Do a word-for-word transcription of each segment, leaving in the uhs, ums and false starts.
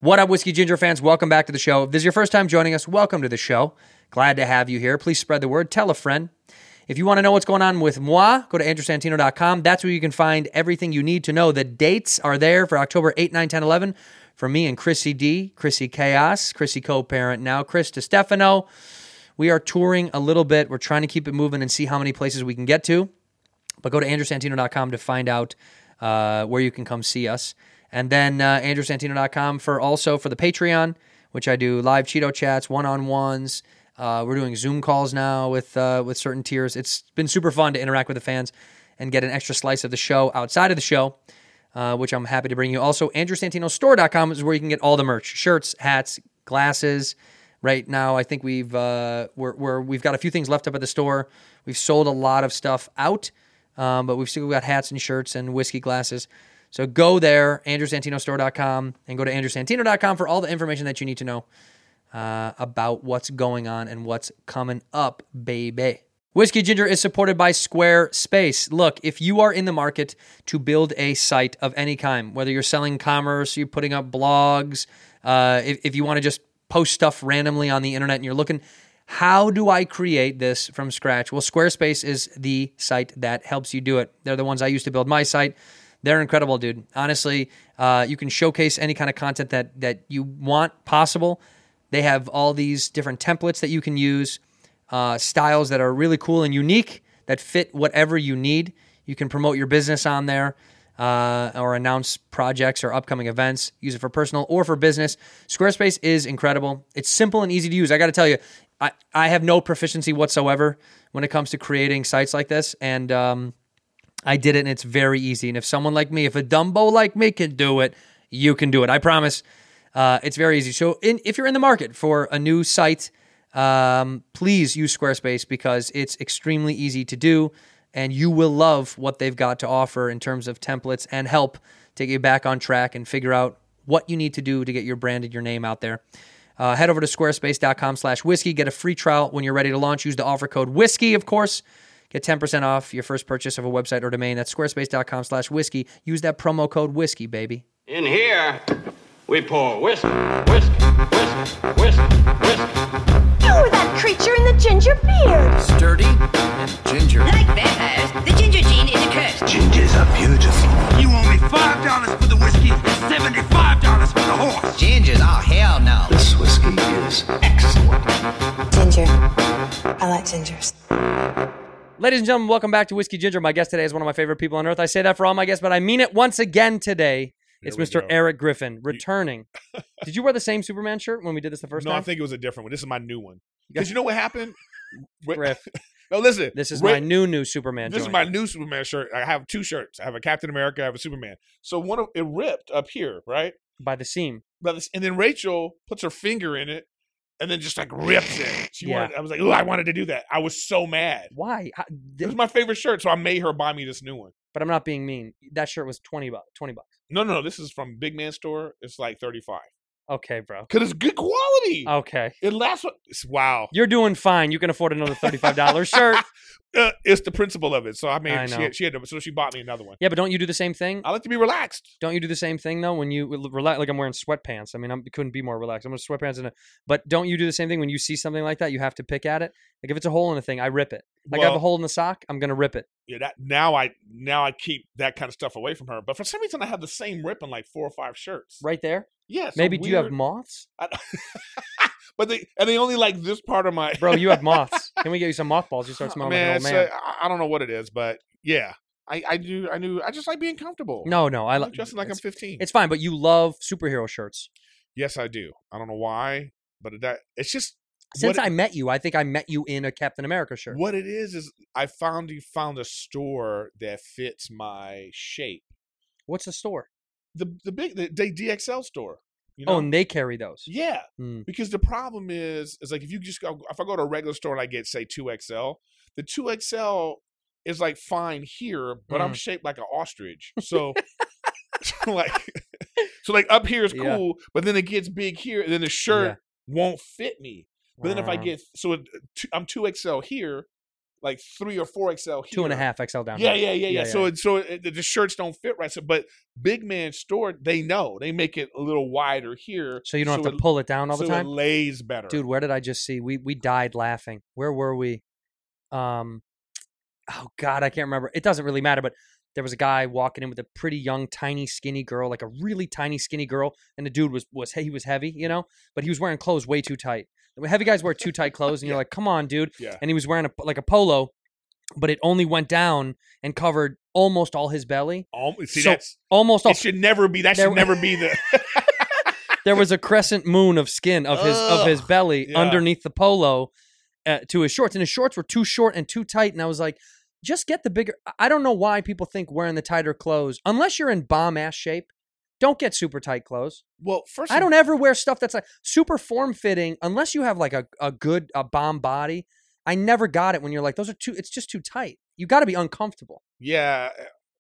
What up, Whiskey Ginger fans? Welcome back to the show. If this is your first time joining us, welcome to the show. Glad to have you here. Please spread the word. Tell a friend. If you want to know what's going on with moi, go to andrew santino dot com. That's where you can find everything you need to know. The dates are there for October eighth, nine, ten, eleven for me and Chrissy D, Chrissy Chaos, Chrissy co-parent now, Chris DiStefano. We are touring a little bit. We're trying to keep it moving and see how many places we can get to. But go to andrew santino dot com to find out uh, where you can come see us. And then uh, andrew santino dot com for also for the Patreon, which I do live Cheeto chats, one-on-ones. Uh, we're doing Zoom calls now with uh, with certain tiers. It's been super fun to interact with the fans and get an extra slice of the show outside of the show, uh, which I'm happy to bring you. Also, andrew santino store dot com is where you can get all the merch, shirts, hats, glasses. Right now, I think we've uh, we're, we're we've got a few things left up at the store. We've sold a lot of stuff out, um, but we've still got hats and shirts and whiskey glasses. So go there, andrew santino store dot com, and go to andrew santino dot com for all the information that you need to know uh, about what's going on and what's coming up, baby. Whiskey Ginger is supported by Squarespace. Look, if you are in the market to build a site of any kind, whether you're selling commerce, you're putting up blogs, uh, if, if you want to just post stuff randomly on the internet and you're looking, how do I create this from scratch? Well, Squarespace is the site that helps you do it. They're the ones I used to build my site. They're incredible, dude. Honestly, uh, you can showcase any kind of content that that you want possible. They have all these different templates that you can use, uh, styles that are really cool and unique that fit whatever you need. You can promote your business on there uh, or announce projects or upcoming events. Use it for personal or for business. Squarespace is incredible. It's simple and easy to use. I got to tell you, I, I have no proficiency whatsoever when it comes to creating sites like this, and um, I did it, and it's very easy. And if someone like me, if a Dumbo like me can do it, you can do it. I promise. Uh, it's very easy. So in, if you're in the market for a new site, um, please use Squarespace because it's extremely easy to do, and you will love what they've got to offer in terms of templates and help to get you back on track and figure out what you need to do to get your brand and your name out there. Uh, head over to squarespace dot com slash whiskey. Get a free trial when you're ready to launch. Use the offer code whiskey, of course. Get ten percent off your first purchase of a website or domain. That's squarespace dot com slash whiskey. Use that promo code whiskey, baby. In here, we pour whiskey, whiskey, whiskey, whiskey, whiskey. You're that creature in the ginger beard. Sturdy and ginger. Like vampires, the ginger gene is a curse. Gingers are beautiful. You owe me five dollars for the whiskey and seventy-five dollars for the horse. Gingers? Oh, hell no. This whiskey is excellent. Ginger. I like gingers. Ladies and gentlemen, welcome back to Whiskey Ginger. My guest today is one of my favorite people on earth. I say that for all my guests, but I mean it once again today. It's Mister Go. Eric Griffin, returning. Did you wear the same Superman shirt when we did this the first no, time? No, I think it was a different one. This is my new one. Because you know what happened? Griff. No, listen. This is Rick, my new, new Superman This joint. is my new Superman shirt. I have two shirts. I have a Captain America. I have a Superman. So one of it ripped up here, right? By the seam. By this, and then Rachel puts her finger in it and then just like rips it. She Yeah. wanted. I was like, oh, I wanted to do that. I was so mad. Why? How, It was my favorite shirt, so I made her buy me this new one. but I'm not being mean. That shirt was twenty bucks. twenty bucks. No, no, no. This is from Big Man Store. It's like thirty-five. Okay, bro. Because it's good quality. Okay. It lasts. It's, wow. You're doing fine. You can afford another thirty-five dollars shirt. Uh, it's the principle of it. So I mean, I she know. had, she had to, so she bought me another one. Yeah, but don't you do the same thing? I like to be relaxed. Don't you do the same thing though when you relax? Like I'm wearing sweatpants. I mean, I'm, it couldn't be more relaxed. I'm wearing sweatpants and a. But don't you do the same thing when you see something like that? You have to pick at it. Like if it's a hole in a thing, I rip it. Like I have a Well- hole in the sock, I'm gonna rip it. Yeah, that now I now I keep that kind of stuff away from her. But for some reason, I have the same rip in like four or five shirts. Right there. Yeah. so Maybe do you have weird. moths, I, but they and they only like this part of my. bro? You have moths. Can we get you some mothballs? You start smelling man, like an old it's, man. uh, I I don't know what it is, but yeah, I I do I knew I just like being comfortable. No, no, I I'm like dressing like I'm it's, fifteen. it's fine, but you love superhero shirts. Yes, I do. I don't know why, but that it's just Since what I it, met you, I think I met you in a Captain America shirt. what it is is I found you found a store that fits my shape. What's the store? The the big the, the D X L store. You know? Oh, and they carry those. Yeah, Hmm. because the problem is, is like if you just go, if I go to a regular store and I get say two X L, the two X L is like fine here, but I'm Mhm. shaped like an ostrich, so like, so like up here is Yeah. cool, but then it gets big here, and then the shirt Yeah. won't fit me. But then if I Uh, get so it, two, I'm two X L here, like three or four X L here. Two and a half X L down. Yeah, here. yeah, yeah, yeah. So it, so it, the shirts don't fit right. So, but big man store, they know they make it a little wider here, So you don't so have to it- pull it down all the so time. it lays better. Dude, where did I just see? We we died laughing. Where were we? Um, oh God, I can't remember. It doesn't really matter, but there was a guy walking in with a pretty young, tiny, skinny girl, like a really tiny, skinny girl, and the dude was was he was heavy, you know, but he was wearing clothes way too tight. Heavy guys wear too tight clothes, and you're like, come on, dude. Yeah. And he was wearing a, like a polo, but it only went down and covered almost all his belly. Um, see, So, that's Almost all. it. Should never be. That There- should never be the. There was a crescent moon of skin of his of his Ugh, belly yeah. underneath the polo uh, to his shorts, and his shorts were too short and too tight. And I was like, just get the bigger. I don't know why people think wearing the tighter clothes, unless you're in bomb ass shape, don't get super tight clothes. Well, first, I don't ever wear stuff that's like super form fitting unless you have like a, a good a bomb body. I never got it when you're like, those are too. It's just too tight. You got to be uncomfortable. Yeah,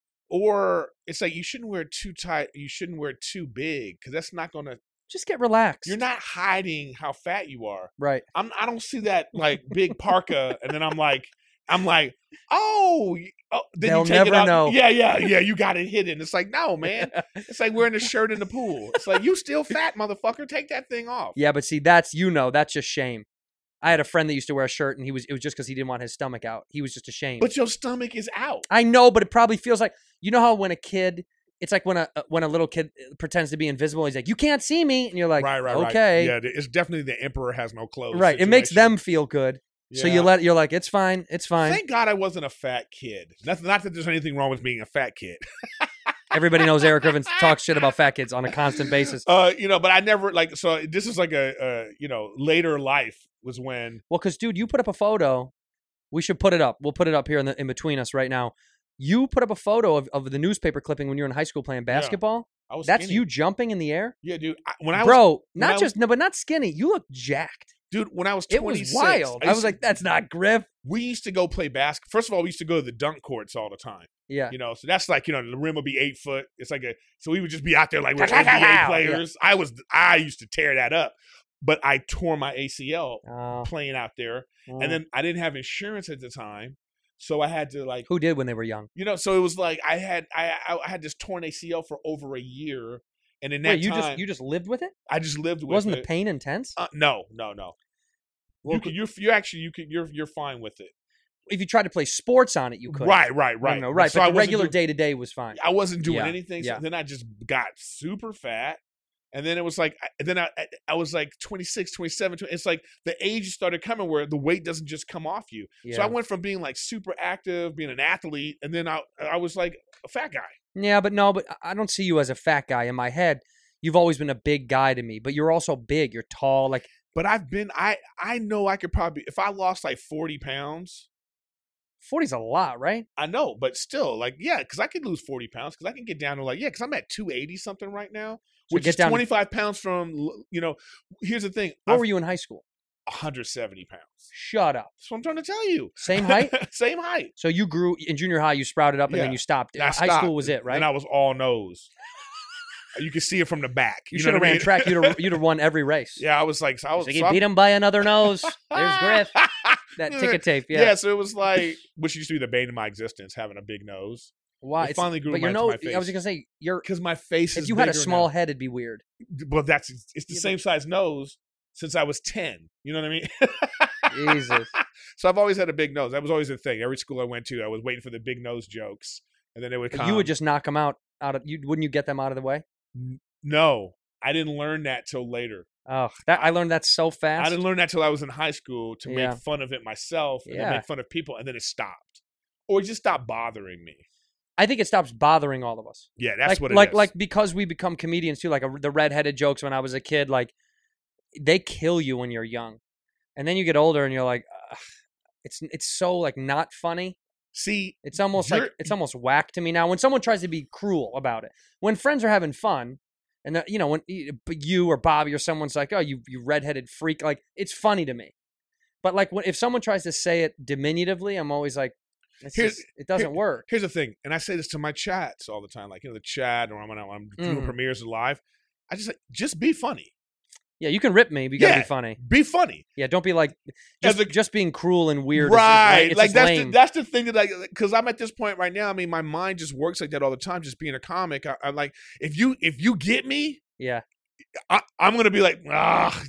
or it's like you shouldn't wear too tight. You shouldn't wear too big because that's not gonna. Just get relaxed. You're not hiding how fat you are. right. I'm. I don't see that like big parka, and then I'm like, I'm like, oh, y- oh then They'll you take it never out. know. Yeah, yeah, yeah. You got it hidden. It's like, no, man. It's like wearing a shirt in the pool. It's like you still fat, motherfucker. Take that thing off. Yeah, but see, that's you know, that's just shame. I had a friend that used to wear a shirt, and he was it was just because he didn't want his stomach out. He was just ashamed. But your stomach is out. I know, but it probably feels like you know how when a kid, it's like when a when a little kid pretends to be invisible. He's like, "You can't see me," and you're like, right, right, "Okay, right. Yeah, it's definitely the emperor has no clothes. right." It makes situation. them feel good, so Yeah. you let you're like, "It's fine, it's fine." Thank God I wasn't a fat kid. Not, not that there's anything wrong with being a fat kid. Everybody knows Eric Griffin talks shit about fat kids on a constant basis. Uh, you know, but I never like. So this is like a, a you know, later life was when. Well, because dude, you put up a photo. We should put it up. We'll put it up here in the in between us right now. You put up a photo of, of the newspaper clipping when you were in high school playing basketball. I was That's skinny. you jumping in the air, Yeah, dude. I, when I was, bro. when Not I was- just no, but not skinny. You look jacked. dude, when I was It twenty-six, was wild. I used was to- like, that's not Griff. we used to go play basketball. First of all, we used to go to the dunk courts all the time. Yeah. You know, so that's like, you know, the rim would be eight foot. It's like a, so we would just be out there like we're Pow, N B pow, A pow. players. I was, I used to tear that up, but I tore my A C L Oh, playing out there. mm. And then I didn't have insurance at the time. So I had to like, Who did when they were young? you know, so it was like I had, I, I had this torn A C L for over a year. And in that Wait, you time, just you just lived with it? I just lived with Wasn't it. the pain intense? Uh, no, no, no. Well, you can, you're, you're actually, you can, you're, you're fine with it. if you tried to play sports on it, you could. Right, right, right. No, no, right. So I but the wasn't regular doing- day to day was fine. I wasn't doing Yeah, anything. So yeah. then I just got super fat. And then it was like, I- then I, I- I was like twenty-six, twenty-seven. twenty It's like the age started coming where the weight doesn't just come off you. So Yeah. I went from being like super active, being an athlete, and then I, I was like a fat guy. Yeah, but no, but I don't see you as a fat guy in my head. You've always been a big guy to me, but you're also big. You're tall. Like But I've been, I, I know I could probably, if I lost like forty pounds, forty's a lot, right? I know, but still, like, yeah, because I could lose forty pounds because I can get down to like, yeah, because I'm at two eighty something right now, So which get is down to- twenty-five pounds from, you know, here's the thing. What I've- were you in high school? one hundred seventy pounds. Shut up. That's what I'm trying to tell you. Same height? Same height. So you grew in junior high. You sprouted up and then Yeah. you stopped. And I High stopped, school was it, right? And I was all nose. You can see it from the back. you know should have what I ran mean? track. You'd have, you'd have won every race. Yeah, I was like, so I was. So so you I'm- beat him by another nose. There's Griff. That ticket tape. Yeah. Yeah. So it was like, which used to be the bane of my existence, having a big nose. Why? It It's- finally grew but my- your to nose. my face. I was just gonna say your. Because my face is If you had a bigger small now. head, it'd be weird. Well, that's it's the Yeah, same size nose since I was ten. You know what I mean? Jesus. So I've always had a big nose. That was always the thing. Every school I went to, I was waiting for the big nose jokes, and then they would But come. you would just knock them out. Out of you. Wouldn't you get them out of the way? no. I didn't learn that till later. Oh, that I learned that so fast. I didn't learn that till I was in high school to Yeah. make fun of it myself and Yeah. then make fun of people, and then it stopped, or it just stopped bothering me. I think it stops bothering all of us. Yeah, that's like, what it like, is. like because we become comedians too. Like a, the redheaded jokes when I was a kid, like they kill you when you're young, and then you get older and you're like, Ugh, it's it's so like not funny. See, It's almost like You're- it's almost whack to me now when someone tries to be cruel about it. When friends are having fun, and the, you know when you or Bobby or someone's like, "Oh, you you redheaded freak," like it's funny to me. But like when, if someone tries to say it diminutively, I'm always like, it's Here's- just, it doesn't here- work. here's the thing, and I say this to my chats all the time, like you know the chat, or I'm when I'm doing Mhm. premieres live. I just like just be funny. Yeah, you can rip me, but you gotta Yeah. be funny. Be funny. Yeah, don't be like As just, a- just being cruel and weird. is- is Right. It's like just that's the, lame. that's the thing that I because I'm at this point right now. I mean, my mind just works like that all the time. Just being a comic, I, I'm like, if you if you get me, yeah. I, I'm gonna be like, ah,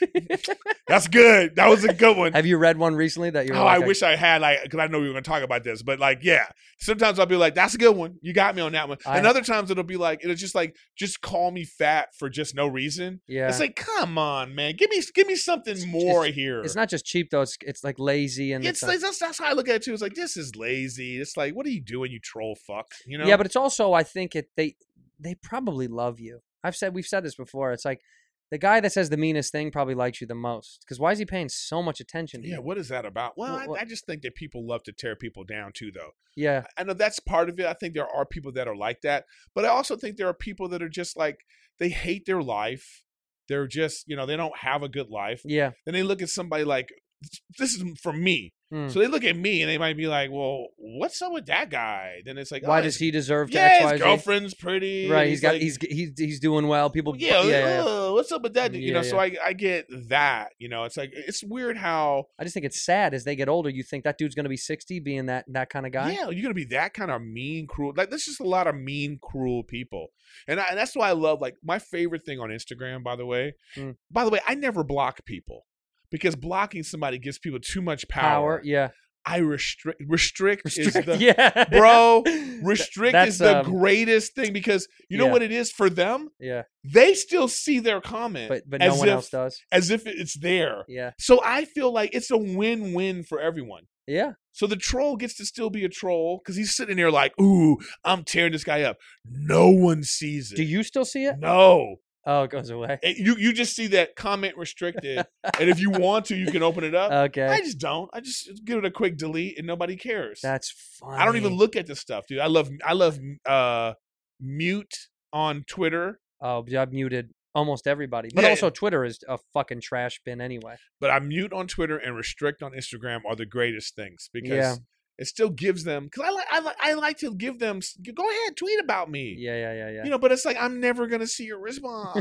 that's good. That was a good one. Have you read one recently that you're? Oh, like, I wish I had like because I know we were gonna talk about this, but like, yeah. Sometimes I'll be like, "That's a good one. You got me on that one." I- and other times it'll be like, it'll just like, just call me fat for just no reason. Yeah. It's like, come on, man, give me give me something more it's- here. It's not just cheap though. It's it's like lazy and It's it's like, that's that's how I look at it too. It's like this is lazy. It's like, what are you doing, you troll fuck? You know? yeah, but it's also I think it they they probably love you. I've said we've said this before. It's like the guy that says the meanest thing probably likes you the most because why is he paying so much attention to yeah, you? what is that about? Well, Wh- what- I, I just think that people love to tear people down too, though. Yeah, I know that's part of it. I think there are people that are like that, but I also think there are people that are just like they hate their life. They're just, you know, they don't have a good life. yeah. Then they look at somebody like, this is from me. Hmm. So they look at me and they might be like, well, what's up with that guy? Then it's like, Why oh, does his- he deserve to Yeah, X, Y, his Z? girlfriend's pretty. Right, he's got like, he's he's he's doing well. People, yeah, yeah, yeah. uh, what's up with that? You Yeah, know, so yeah. I I get that. You know, it's like it's weird how I just think it's sad as they get older. You think that dude's gonna be sixty, being that that kind of guy. yeah, you're gonna be that kind of mean, cruel. Like there's just a lot of mean, cruel people, and I, and that's why I love like my favorite thing on Instagram. By the way, Mm. by the way, I never block people because blocking somebody gives people too much Power, power. yeah. I restrict. Restrict, Restrict, is the yeah, bro. Th- Restrict that's, is the um, greatest thing because you know yeah. what it is for them. Yeah, They still see their comment, but but as no one if, else does. as if it's there. Yeah, So I feel like it's a win-win for everyone. yeah. So the troll gets to still be a troll because he's sitting there like, "Ooh, I'm tearing this guy up." No one sees it. Do you still see it? No. Oh, it goes away. It- you you just see that comment restricted, and if you want to, you can open it up. Okay, I just don't. I just give it a quick delete, and nobody cares. that's funny. I don't even look at this stuff, dude. I love I love uh, mute on Twitter, Oh, yeah, I've muted almost everybody, but Yeah. also Twitter is a fucking trash bin anyway. but I mute on Twitter and restrict on Instagram are the greatest things because Yeah. it still gives them. Because I like I like I like to give them. Go ahead, tweet about me. Yeah, yeah, yeah, yeah. You know, but it's like I'm never gonna see your response.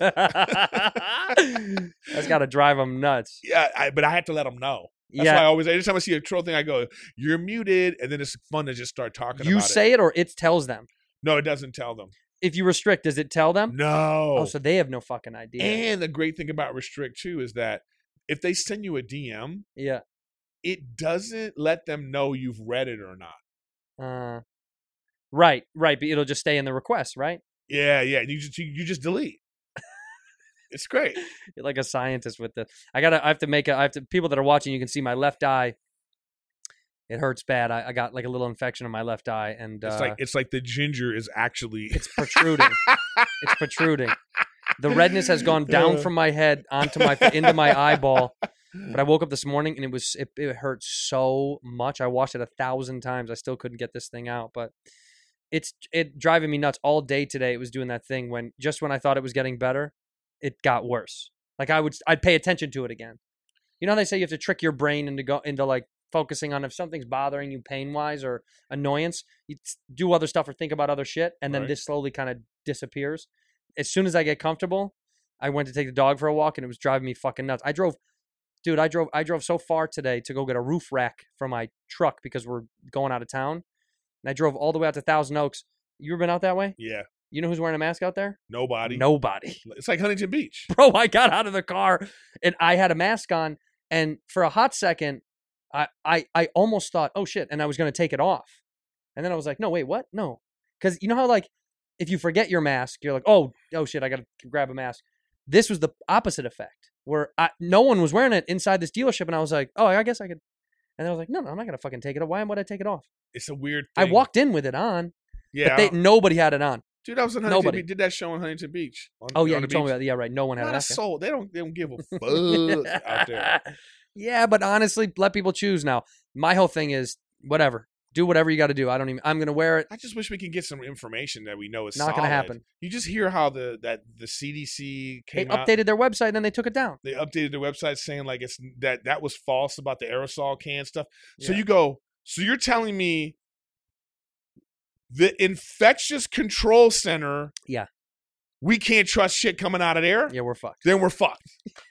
That's got to drive them nuts. yeah, I, but I have to let them know. That's yeah, why I always every time I see a troll thing, I go, "You're muted," and then it's fun to just start talking. you about say it. it or it tells them. No, it doesn't tell them. If you restrict, does it tell them? No. Oh, so they have no fucking idea. And the great thing about restrict too is that if they send you a D M, yeah. it doesn't let them know you've read it or not. Uh, right, right. But it'll just stay in the request, right? Yeah, yeah. You just you, you just delete. It's great. You're like a scientist with the. I gotta. I have to make a. I have to. People that are watching, you can see my left eye. It hurts bad. I, I got like a little infection in my left eye, and It's uh, like it's like the ginger is actually it's protruding. It's protruding. The redness has gone down Uh. from my head onto my into my eyeball. But I woke up this morning and it was it, it hurt so much. I washed it a thousand times. I still couldn't get this thing out. But it's it driving me nuts all day today. It was doing that thing when just when I thought it was getting better, it got worse. Like I would I'd pay attention to it again. You know how they say you have to trick your brain into go into like focusing on if something's bothering you pain wise or annoyance, you do other stuff or think about other shit, and then Right. this slowly kind of disappears. As soon as I get comfortable, I went to take the dog for a walk and it was driving me fucking nuts. I drove Dude, I drove I drove so far today to go get a roof rack for my truck because we're going out of town. And I drove all the way out to Thousand Oaks. You ever been out that way? yeah. You know who's wearing a mask out there? Nobody. Nobody. It's like Huntington Beach. Bro, I got out of the car and I had a mask on, and for a hot second, I I, I almost thought, oh shit, and I was gonna take it off. And then I was like, no, wait, what? No. Because you know how like if you forget your mask, you're like, oh, oh shit, I gotta grab a mask. This was the opposite effect, where I, no one was wearing it inside this dealership, and I was like, oh, I guess I could. And I was like, no, no, I'm not gonna fucking take it off. Why would I take it off? It's a weird I thing. walked in with it on, Yeah. but they nobody had it on. Dude, I was in Huntington Nobody. Beach. Did that show in Huntington Beach. On, Oh yeah, on you the told me beach. that. Yeah, right. No one had Not a a mask. on. soul. They don't. They don't give a fuck out there. Yeah, but honestly, let people choose now. My whole thing is whatever. Do whatever you got to do. I don't even. I'm gonna wear it. I just wish we could get some information that we know is Not gonna solid. happen. You just hear how the that the C D C They came out. updated their website and then they took it down. They updated their website saying like it's that that was false about the aerosol can stuff. So Yeah. you go. So you're telling me the infectious control center Yeah. we can't trust shit coming out of there. Yeah, we're fucked. Then we're fucked.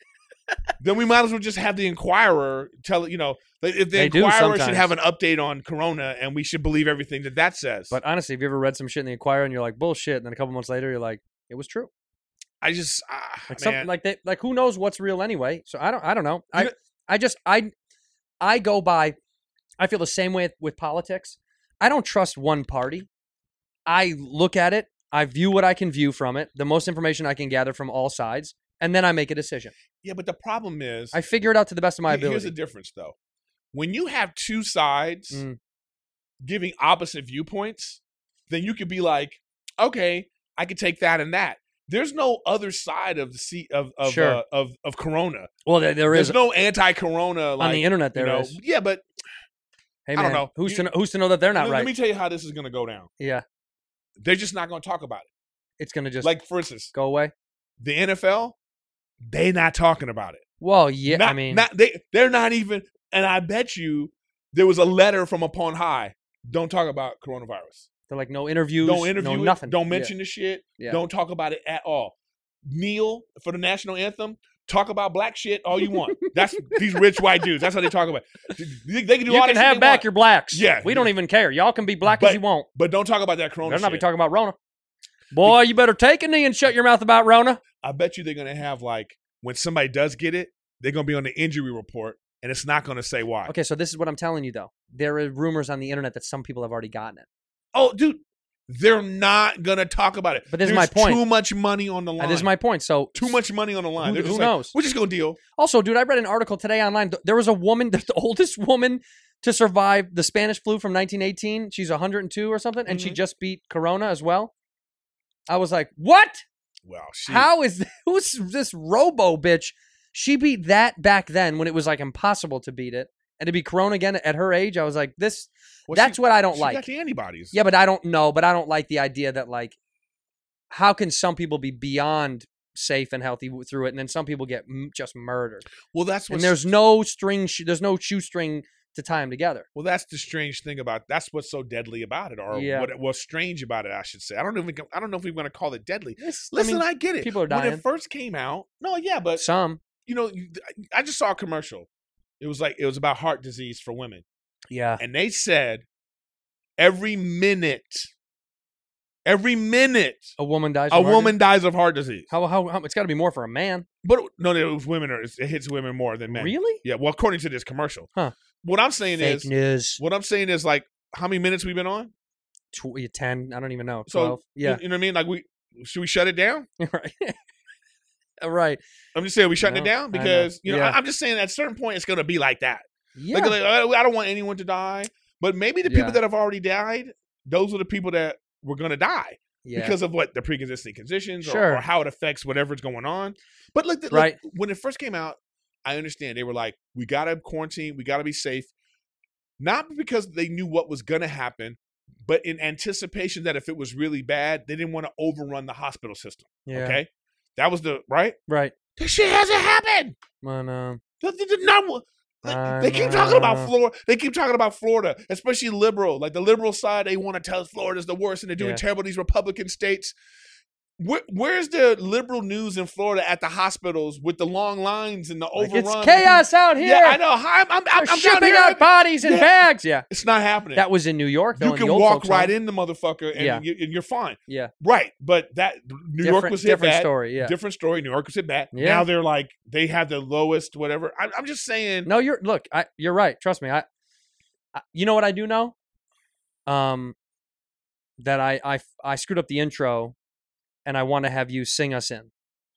Then we might as well just have the Inquirer tell it. You know, if the They do Inquirer should sometimes. have an update on Corona, and we should believe everything that that says. But honestly, have you ever read some shit in the Inquirer and you're like bullshit, and then a couple months later you're like, it was true. I just, ah, Like man. something like that. Like who knows what's real anyway? So I don't. I don't know. I. know- I just. I. I go by. I feel the same way with politics. I don't trust one party. I look at it. I view what I can view from it. The most information I can gather from all sides, and then I make a decision. yeah, but the problem is, I figure it out to the best of my Here- ability. Here's the difference, though. When you have two sides Mm. giving opposite viewpoints, then you could be like, okay, I could take that and that. There's no other side of the seat of of, Sure. uh, of of Corona. Well, there, there is There's no anti-Corona like, on the internet. There you is. know, yeah, but Hey, I man, don't know. Who's You- to know, who's to know that they're not let, right? let me tell you how this is going to go down. yeah, They're just not going to talk about it. it's gonna just Like, for instance, go away. the N F L, they not talking about it. Well, yeah. Not- I mean, not, they they're not even. And I bet you there was a letter from upon high. Don't talk about coronavirus. they're like no interviews. Don't interview no it. nothing. Don't Yeah. mention the shit. Yeah. Don't talk about it at all. Kneel for the national anthem. Talk about black shit all you want. That's these rich white dudes. That's how they talk about it. They, they can do You all can that shit have they back want, your blacks. Yeah. we don't even care. Y'all can be black But- as you want. but don't talk about that corona They're not be shit. talking about Rona. Boy, you better take a knee and shut your mouth about Rona. I bet you they're gonna have like when somebody does get it, they're gonna be on the injury report, and it's not gonna say why. Okay, so this is what I'm telling you though. There are rumors on the internet that some people have already gotten it. Oh, dude, they're not gonna talk about it. But this is There's my point. Too much money on the line. And this is my point. So too much money on the line. Who- They're just who like, knows? We're just gonna deal. Also, dude, I read an article today online. There was a woman, the oldest woman to survive the Spanish flu from nineteen eighteen. She's one hundred two or something, and she Mhm. just beat Corona as well. I was like, what? Well, she, How is who's this robo bitch? She beat that back then when it was like impossible to beat it, and to beat Corona again at her age, I was like, this. well, that's she- what I don't she like. Got the antibodies. Yeah, but I don't know. But I don't like the idea that like, how can some people be beyond safe and healthy w- through it, and then some people get m- just murdered? Well, that's what. And there's no string. Sh- there's no shoestring to tie them together. Well, that's the strange thing about. That's what's so deadly about it, or Yeah. what what's strange about it, I should say. I don't know if we can, I don't know if we're going to call it deadly. It's- I Listen, mean, I, get it. people are When dying. it first came out, no, yeah, but some. you know, you- I just saw a commercial. It was like it was about heart disease for women, Yeah. and they said every minute, every minute, A woman dies. a from heart woman disease? dies of heart disease. How, how, how? It's got to be more for a man. But no, no, it was women. Or it hits women more than men. Really? Yeah. Well, according to this commercial. Huh. What I'm saying Fake is, news. what I'm saying is, like, how many minutes we've been on? Tw- ten. I don't even know. So, Twelve. You, Yeah. you know what I mean? Like, we should we shut it down? right. right. I'm just saying we shutting No, it I down know. because you know Yeah. I, I'm just saying at a certain point it's going to be like that. Yeah. Like, like, I I don't want anyone to die, but maybe the Yeah. people that have already died, those are the people that were going to die yeah. because of what the pre-existing conditions or, Sure. or how it affects whatever's going on. But look, look, Right. when it first came out, I understand they were like, we got to quarantine, we got to be safe, not because they knew what was going to happen, but in anticipation that if it was really bad, they didn't want to overrun the hospital system. yeah. Okay, that was the right. Right. This shit hasn't happened. Well, um, They, they did not- they- I they keep talking about know. Florida. They keep talking about Florida, especially liberal. Like the liberal side, they want to tell us Florida's the worst, and they're doing Yeah. terrible. These Republican states. Where, where's the liberal news in Florida at the hospitals with the long lines and the like, overrun? it's chaos out here. Yeah, I know. Hi, I'm, I'm, They're I'm down shipping here. out bodies in Yeah. bags. Yeah. It's not happening. That was in New York. Though, you in can the old walk folks' right home. in the motherfucker, and, Yeah. you, and you're fine. Yeah. Right, but that New York Different- was hit different bad. story. Yeah. Different story. New York was hit bad. Yeah. Now they're like they have the lowest whatever. I, I'm just saying. No, you're look. I, you're right. Trust me. I, I. You know what I do know? Um, that I I I screwed up the intro, and I want to have you sing us in.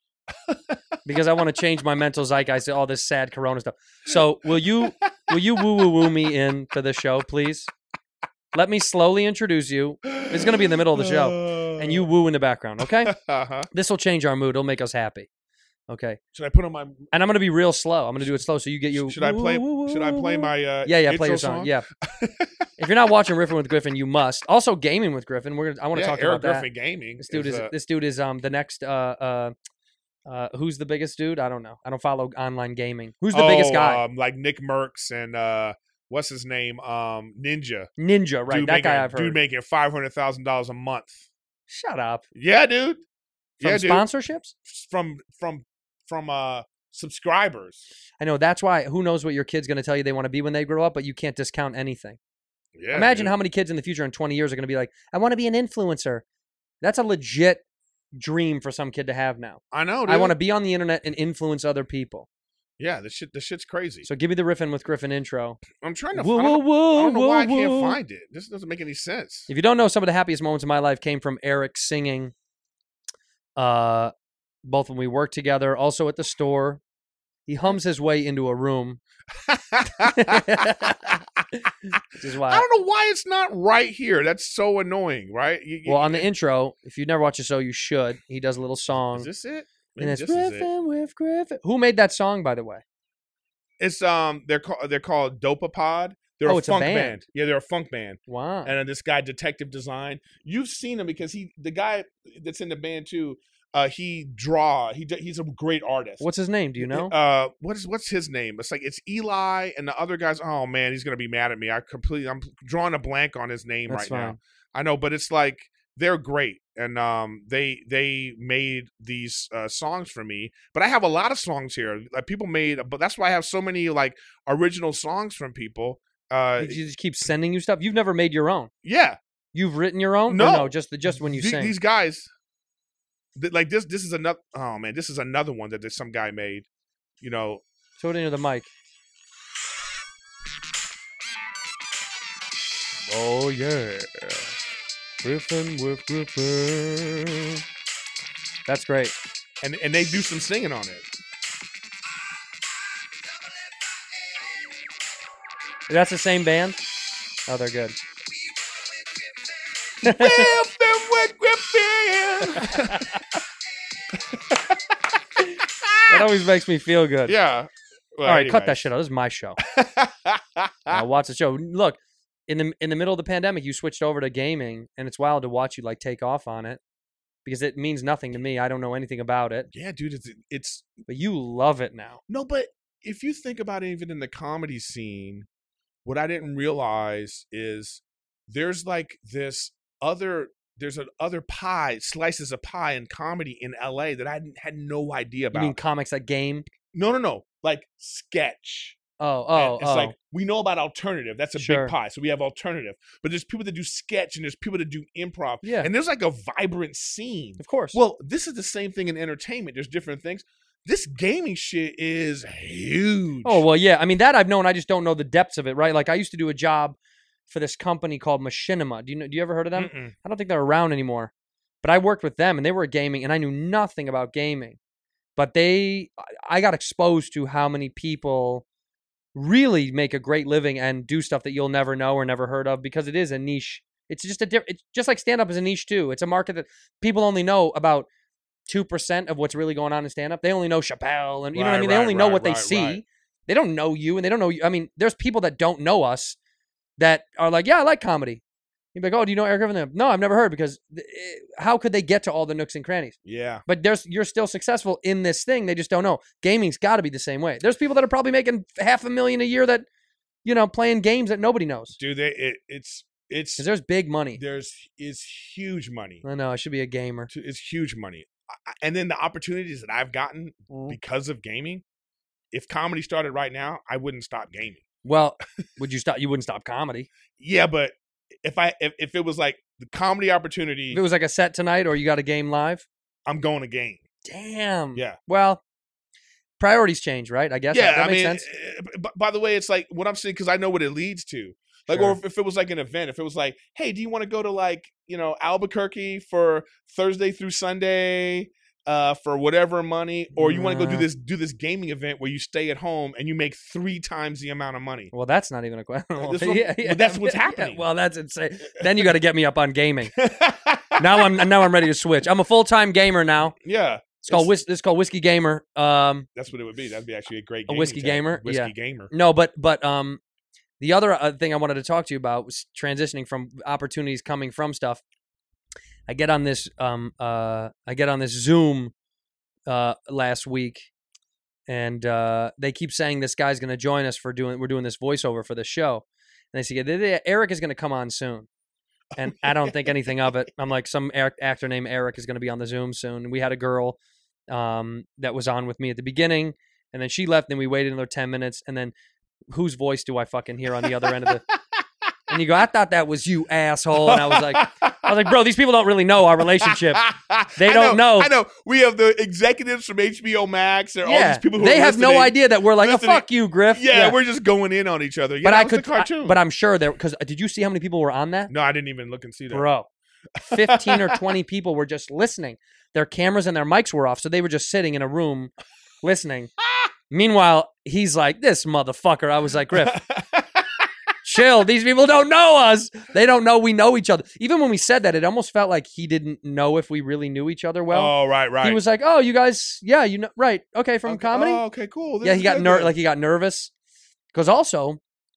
Because I want to change my mental zeitgeist to all this sad Corona stuff. So will you will you woo woo woo me in for the show, please? Let me slowly introduce you. It's going to be in the middle of the show, and you woo in the background. Okay, Uh-huh. this will change our mood. It'll make us happy. Okay, Should I put on my? and I'm going to be real slow. I'm going to do it slow, so you get you. Should I play? woo, woo, Should I woo, play woo. my? Uh, Yeah, yeah, intro play your song. Yeah. If you're not watching Riffing with Griffin, you must. Also, gaming with Griffin. We're gonna, I want to yeah, talk Eric about that. Griffin Gaming. This dude is, uh, this dude is um the next uh uh uh who's the biggest dude? I don't know. I don't follow online gaming. Who's the biggest oh, guy? Um, like Nick Merckx and uh, what's his name? Um, Ninja. Ninja, right? Dude That making, guy I've Dude heard. making five hundred thousand dollars a month. Shut up. Yeah, dude. From Yeah, dude. sponsorships? from from from uh subscribers. I know. That's why who knows what your kid's going to tell you they want to be when they grow up, but you can't discount anything. Yeah, Imagine dude. how many kids in the future in twenty years are going to be like, I want to be an influencer. That's a legit dream for some kid to have now. I know. Dude. I want to be on the internet and influence other people. Yeah, this shit. This shit's crazy. So give me the Riffin with Griffin intro. I'm trying to. Whoa, I don't, whoa, I don't know whoa, why I whoa. can't find it. This doesn't make any sense. If you don't know, some of the happiest moments of my life came from Eric singing. Uh, both when we worked together, also at the store. He hums his way into a room. Which is why. I don't know why it's not right here. That's so annoying, right? You, you, Well, on the intro, if you've never watched the show, you should. He does a little song. is this it? and Maybe it's this is it. Griffin with Griffin. Who made that song, by the way? It's um, they're called they're called Dopapod. They're Oh, a it's a funk band. Yeah, they're a funk band. Wow. And uh, this guy, Detective Design, you've seen him because he, the guy that's in the band too. Uh, he draw. He d- he's a great artist. What's his name? Do you know? Uh, what is what's his name? It's like it's Eli and the other guys. Oh man, he's gonna be mad at me. I completely. I'm drawing a blank on his name That's right now. fine. I know, but it's like they're great, and um, they they made these uh, songs for me. But I have a lot of songs here. Like people made, but that's why I have so many like original songs from people. Uh, Did you just keep sending you stuff? You've never made your own. yeah, You've written your own? Or No. no, just the, just when you The- sing. these guys. th- Like this, this is another. Oh man, this is another one that some guy made. You know, Throw it into the mic. Oh yeah, Griffin with Griffin. That's great. and and they do some singing on it. That's the same band. Oh, they're good. Griffin with Griffin. That always makes me feel good. Yeah. Well, All right, cut that anyways. shit out. This is my show. Uh, watch the show. Look, in the in the middle of the pandemic, you switched over to gaming, and it's wild to watch you like take off on it because it means nothing to me. I don't know anything about it, Yeah, dude, it's it's but you love it now. no, but if you think about it, even in the comedy scene, what I didn't realize is there's like this other there's an other pie slices of pie in comedy in L A that I hadn't- had no idea You about. mean comics that game? no, no, no, like sketch. Oh, And oh, it's oh. like we know about alternative. That's a Sure. big pie. So we have alternative. But there's people that do sketch and there's people that do improv. Yeah. And there's like a vibrant scene. Of course. Well, this is the same thing in entertainment. There's different things. This gaming shit is huge. Oh, well, yeah. I mean, that I've known. I just don't know the depths of it, right? Like, I used to do a job for this company called Machinima. Do you know? Do you ever heard of them? Mm-mm. I don't think they're around anymore. But I worked with them, and they were gaming, and I knew nothing about gaming. But they, I got exposed to how many people really make a great living and do stuff that you'll never know or never heard of because it is a niche. It's just a different. It's just like stand up is a niche too. It's a market that people only know about two percent of what's really going on in stand up. They only know Chappelle, and you know what I Right, mean. They right, only know right, what they right, see. right. They don't know you, and they don't know you. I mean, there's people that don't know us that are like, yeah, I like comedy. You'd be like, oh, do you know Eric Griffin? No, I've never heard because th- eh, how could they get to all the nooks and crannies? Yeah. But there's you're still successful in this thing. They just don't know. Gaming's got to be the same way. There's people that are probably making half a million a year that, you know, playing games that nobody knows. Dude, they, it, it's it's Because there's big money. there's is huge money. I know. I should be a gamer. It's huge money. I- And then the opportunities that I've gotten Mhm. because of gaming, if comedy started right now, I wouldn't stop gaming. Well, would you stop? You wouldn't stop comedy. Yeah, but if I if, if it was like the comedy opportunity, If it was like a set tonight or you got a game live. I'm going to game. Damn. Yeah. Well, priorities change, right? I guess. Yeah, that, that I makes mean, sense. eh, b- b- by the way, it's like what I'm saying because I know what it leads to. Like, Sure. or if, if it was like an event, if it was like, hey, do you want to go to like you know Albuquerque for Thursday through Sunday? Uh, for whatever money, or you want to go do Nah. this do this gaming event where you stay at home and you make three times the amount of money. Well, that's not even a question. That's what- but that's what's happening. well, that's insane. Then you got to get me up on gaming. now I'm now I'm ready to switch. I'm a full time gamer now. Yeah, It's called whis- It's called Whiskey Gamer. Um, that's what it would be. That'd be actually a great A gaming whiskey tag. gamer? Whiskey Yeah. gamer. no, but but um, the other uh, thing I wanted to talk to you about was transitioning from opportunities coming from stuff. I get on this um uh I get on this Zoom uh last week, and uh they keep saying this guy's going to join us for doing we're doing this voiceover for the show, and they say "Yeah, they- they- Eric is going to come on soon. and I don't think anything of it. I'm like, some Eric, actor named Eric is going to be on the Zoom soon. And we had a girl um, that was on with me at the beginning, and then she left, and we waited another ten minutes, and then whose voice do I fucking hear on the other end of the... And you go, I thought that was you, asshole. And I was like, I was like, bro, these people don't really know our relationship. They don't I know, know. I know. We have the executives from H B O Max. And all Yeah, these people who they are have no listening. idea that we're like, oh, listening. fuck you, Griff. Yeah, we're just going in on each other. Yeah, but that I was could, the cartoon. I- but I'm sure there, because did you see how many people were on that? no, I didn't even look and see that. Bro, fifteen or twenty people were just listening. Their cameras and their mics were off, so they were just sitting in a room listening. Meanwhile, he's like, this motherfucker. I was like, Griff, chill. These people don't know us. They don't know we know each other. Even when we said that, it almost felt like he didn't know if we really knew each other well. oh, right, right. He was like, oh, you guys, yeah, you know, right. Okay, from okay. comedy? Oh, okay, cool. This Yeah, is he got good ner- then. like he got nervous. Because also,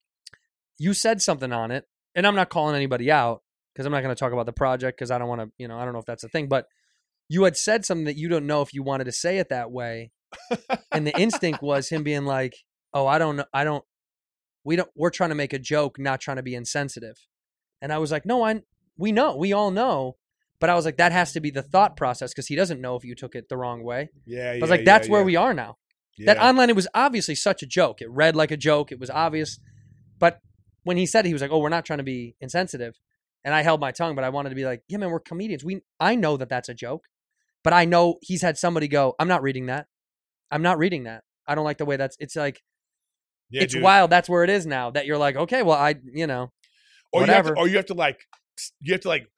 you said something on it, and I'm not calling anybody out, because I'm not going to talk about the project, because I don't want to, you know, I don't know if that's a thing, but you had said something that you don't know if you wanted to say it that way. And the instinct was him being like, oh, I don't know, I don't, we don't, we're trying to make a joke, not trying to be insensitive. And I was like, no, I, we know, we all know. But I was like, that has to be the thought process, because he doesn't know if you took it the wrong way. Yeah, yeah. I was like, yeah, that's where yeah. we are now. Yeah. That online, it was obviously such a joke. It read like a joke. It was obvious. But when he said it, he was like, oh, we're not trying to be insensitive. And I held my tongue, but I wanted to be like, yeah, man, we're comedians. We, I know that that's a joke. But I know he's had somebody go, I'm not reading that. I'm not reading that. I don't like the way that's, it's like, Yeah, it's dude. wild. That's where it is now, that you're like, okay, well, I, you know, Or whatever. You have to, or you have to like, you have to like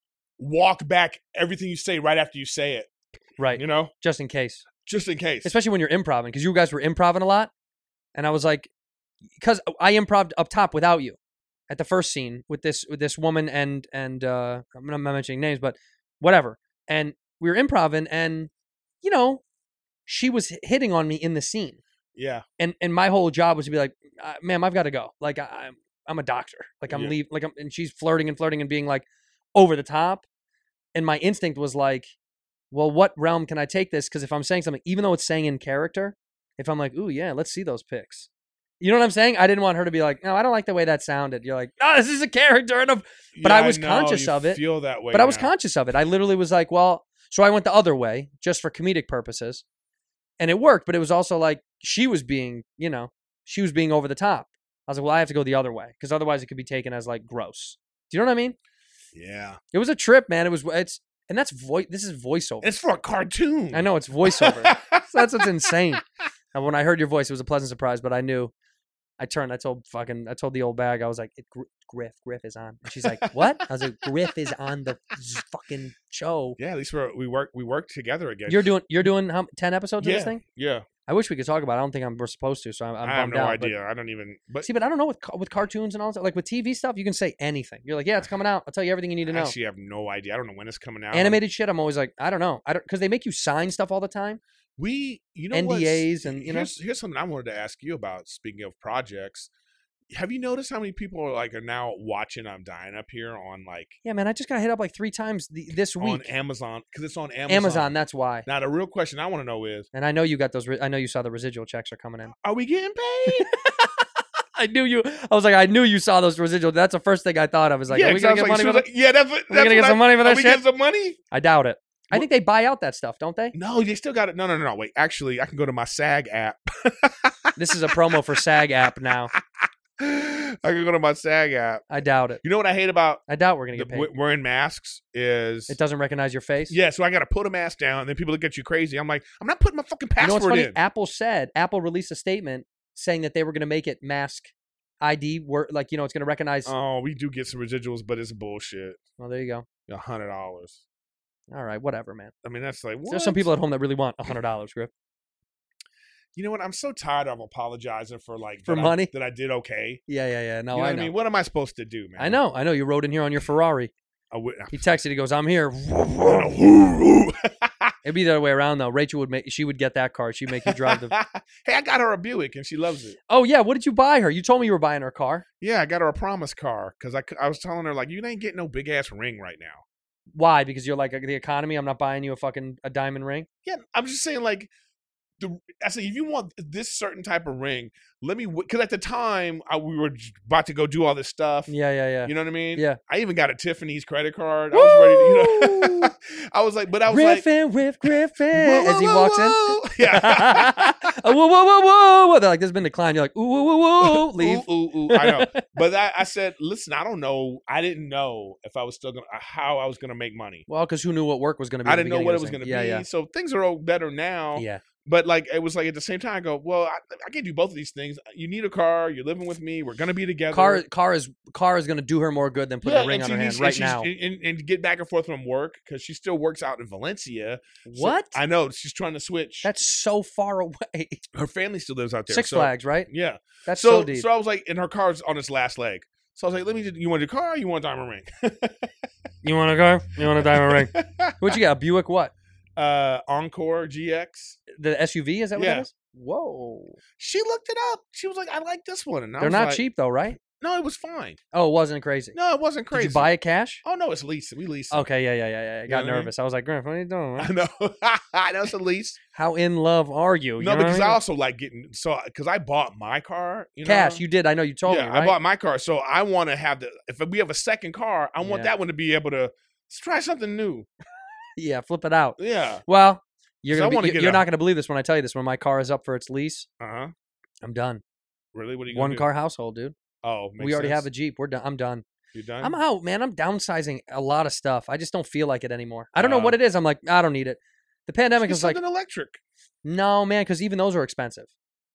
walk back everything you say right after you say it. right. You know, Just in case. just in case. Especially when you're improvising, because you guys were improvising a lot. And I was like, because I improved up top without you at the first scene with this with this woman and and uh, I'm not mentioning names, but whatever. And we were improvising, and you know, she was hitting on me in the scene, Yeah. and and my whole job was to be like, uh, ma'am, I've got to go. Like I, I'm I'm a doctor. Like I'm Yeah. leave. Like I'm, and she's flirting and flirting and being like over the top. And my instinct was like, well, what realm can I take this? Because if I'm saying something, even though it's saying in character, if I'm like, ooh, yeah, let's see those pics. You know what I'm saying? I didn't want her to be like, no, I don't like the way that sounded. You're like, no, this is a character. And a... But Yeah, I was know, conscious you of it. Feel that way. But I was now. conscious of it. I literally was like, well, so I went the other way just for comedic purposes. And it worked. But it was also like she was being, you know, she was being over the top. I was like, well, I have to go the other way, because otherwise it could be taken as like gross. Do you know what I mean? Yeah. It was a trip, man. It was, it's, and that's voice, this is voiceover. It's for a cartoon. I know it's voiceover. So that's what's insane. And when I heard your voice, it was a pleasant surprise, but I knew. I turned, I told fucking, I told the old bag, I was like, it, Gr- Griff, Griff is on. And she's like, what? I was like, Griff is on the z- fucking show. Yeah, at least we're, we work we work together again. You're doing, you're doing how, ten episodes yeah, of this thing? Yeah. I wish we could talk about it. I don't think I'm, we're supposed to, so I'm, I'm I have bummed no out. idea. I don't even. But, But see, but I don't know with ca- with cartoons and all that. Like with T V stuff, you can say anything. You're like, yeah, it's coming out. I'll tell you everything you need to I know. actually have no idea. I don't know when it's coming out. Animated shit, I'm always like, I don't know. I don't, because they make you sign stuff all the time. We, you know, N D As what's- and, you know? here's, here's something I wanted to ask you about. Speaking of projects, have you noticed how many people are like are now watching I'm Dying Up Here on like Yeah, man, I just got hit up like three times the, this on week. Amazon because it's on Amazon. Amazon, that's why. Now the real question I want to know is, And I know you got those. Re- I know you saw the residual checks are coming in. are we getting paid? I knew you. I was like, I knew you saw those residual. That's the first thing I thought of. Was like, yeah, are we 'cause I gonna was get like- money she for was like, yeah, that's what. we That's gonna get what some I- money for are that we shit? getting some money? I doubt it. I think they buy out that stuff, don't they? No, they still got it. No, no, no, no. Wait, actually, I can go to my SAG app. This is a promo for SAG app now. I can go to my SAG app. I doubt it. You know what I hate about I doubt we're gonna the, get paid. w- wearing masks is It doesn't recognize your face. yeah. So I got to put a mask down, and then people look at you crazy. I'm like, I'm not putting my fucking You know what's password funny? in. Apple said Apple released a statement saying that they were going to make it mask I D, where like you know it's going to recognize. Oh, we do get some residuals, but it's bullshit. Well, there you go. A hundred dollars. All right, whatever, man. I mean, that's like what? There's some people at home that really want a hundred dollars, Griff. You know what? I'm so tired of apologizing for like For that I- money? that I did okay. Yeah, yeah, yeah. No, you know I what know. I mean? What am I supposed to do, man? I know, I know. You rode in here on your Ferrari. I would, He texted. He goes, "I'm here." It'd be the other way around though. Rachel would make. She would get that car. She'd make you drive the. Hey, I got her a Buick and she loves it. Oh yeah, what did you buy her? You told me you were buying her a car. Yeah, I got her a promise car because I, c- I was telling her like you ain't getting no big ass ring right now. Why? Because you're like the economy. I'm not buying you a fucking a diamond ring. Yeah, I'm just saying like the I said, if you want this certain type of ring, let me because at the time I, we were j- about to go do all this stuff. Yeah, yeah, yeah. You know what I mean? Yeah. I even got a Tiffany's credit card. I was ready to, you know. I was like, but I was Griffin like, with Griffin whoa, whoa, as he whoa, walks whoa. in. Yeah. Oh, whoa, whoa, whoa, whoa, whoa. They're like, there's been decline. You're like, ooh, whoa, whoa, whoa, leave. Ooh, ooh, ooh. I know. But I, I said, listen, I don't know. I didn't know if I was still gonna how I was gonna make money. Well, because who knew what work was going to be? I at the didn't know beginning what of it was this gonna thing. be. Yeah, So things are all better now. yeah, yeah. But like it was like at the same time, I go, well, I, I can't do both of these things. You need a car. You're living with me. We're gonna be together. Car, car is car is going to do her more good than putting Yeah, a ring and on she her hand needs- right and she's- now. and, and, and get back and forth from work because she still works out in Valencia. So What? I know she's trying to switch. That's so far away. Her family still lives out there. Six so, Flags, right? Yeah. That's so so deep. so I was like, and her car's on its last leg. So I was like, let me. Just, you want a car? Or you want a diamond ring? You want a car? You want a diamond ring? What you got? A Buick what? uh, Encore G X. The S U V? Is that what Yeah. that is? Whoa. She looked it up. She was like, I like this one. And I They're was not like, cheap though, right? No, it was fine. Oh, it wasn't crazy. No, it wasn't crazy. Did you buy it cash? Oh no, it's leased. We leased. it. Okay, yeah, yeah, yeah, yeah. I You got know what I mean? nervous. I was like, Griff, what are you doing? I man? know. I know it's a lease. How in love are you? You No, know what because I I mean? also like getting so because I bought my car. You know? Cash. You did. I know you told yeah, me, right? I bought my car, so I want to have the. If we have a second car, I want Yeah. that one to be able to let's try something new. Yeah, flip it out. Yeah. Well, you're So I gonna be, wanna you- get you're a- not going to believe this when I tell you this. When my car is up for its lease, Uh huh. I'm done. Really? What are you? One gonna do? car household, dude. Oh, We already have a Jeep. We're done. I'm done. You done? I'm out, man. I'm downsizing a lot of stuff. I just don't feel like it anymore. I don't know Uh, what it is. I'm like, I don't need it. The pandemic Get is like, something electric. no, man, because even those are expensive.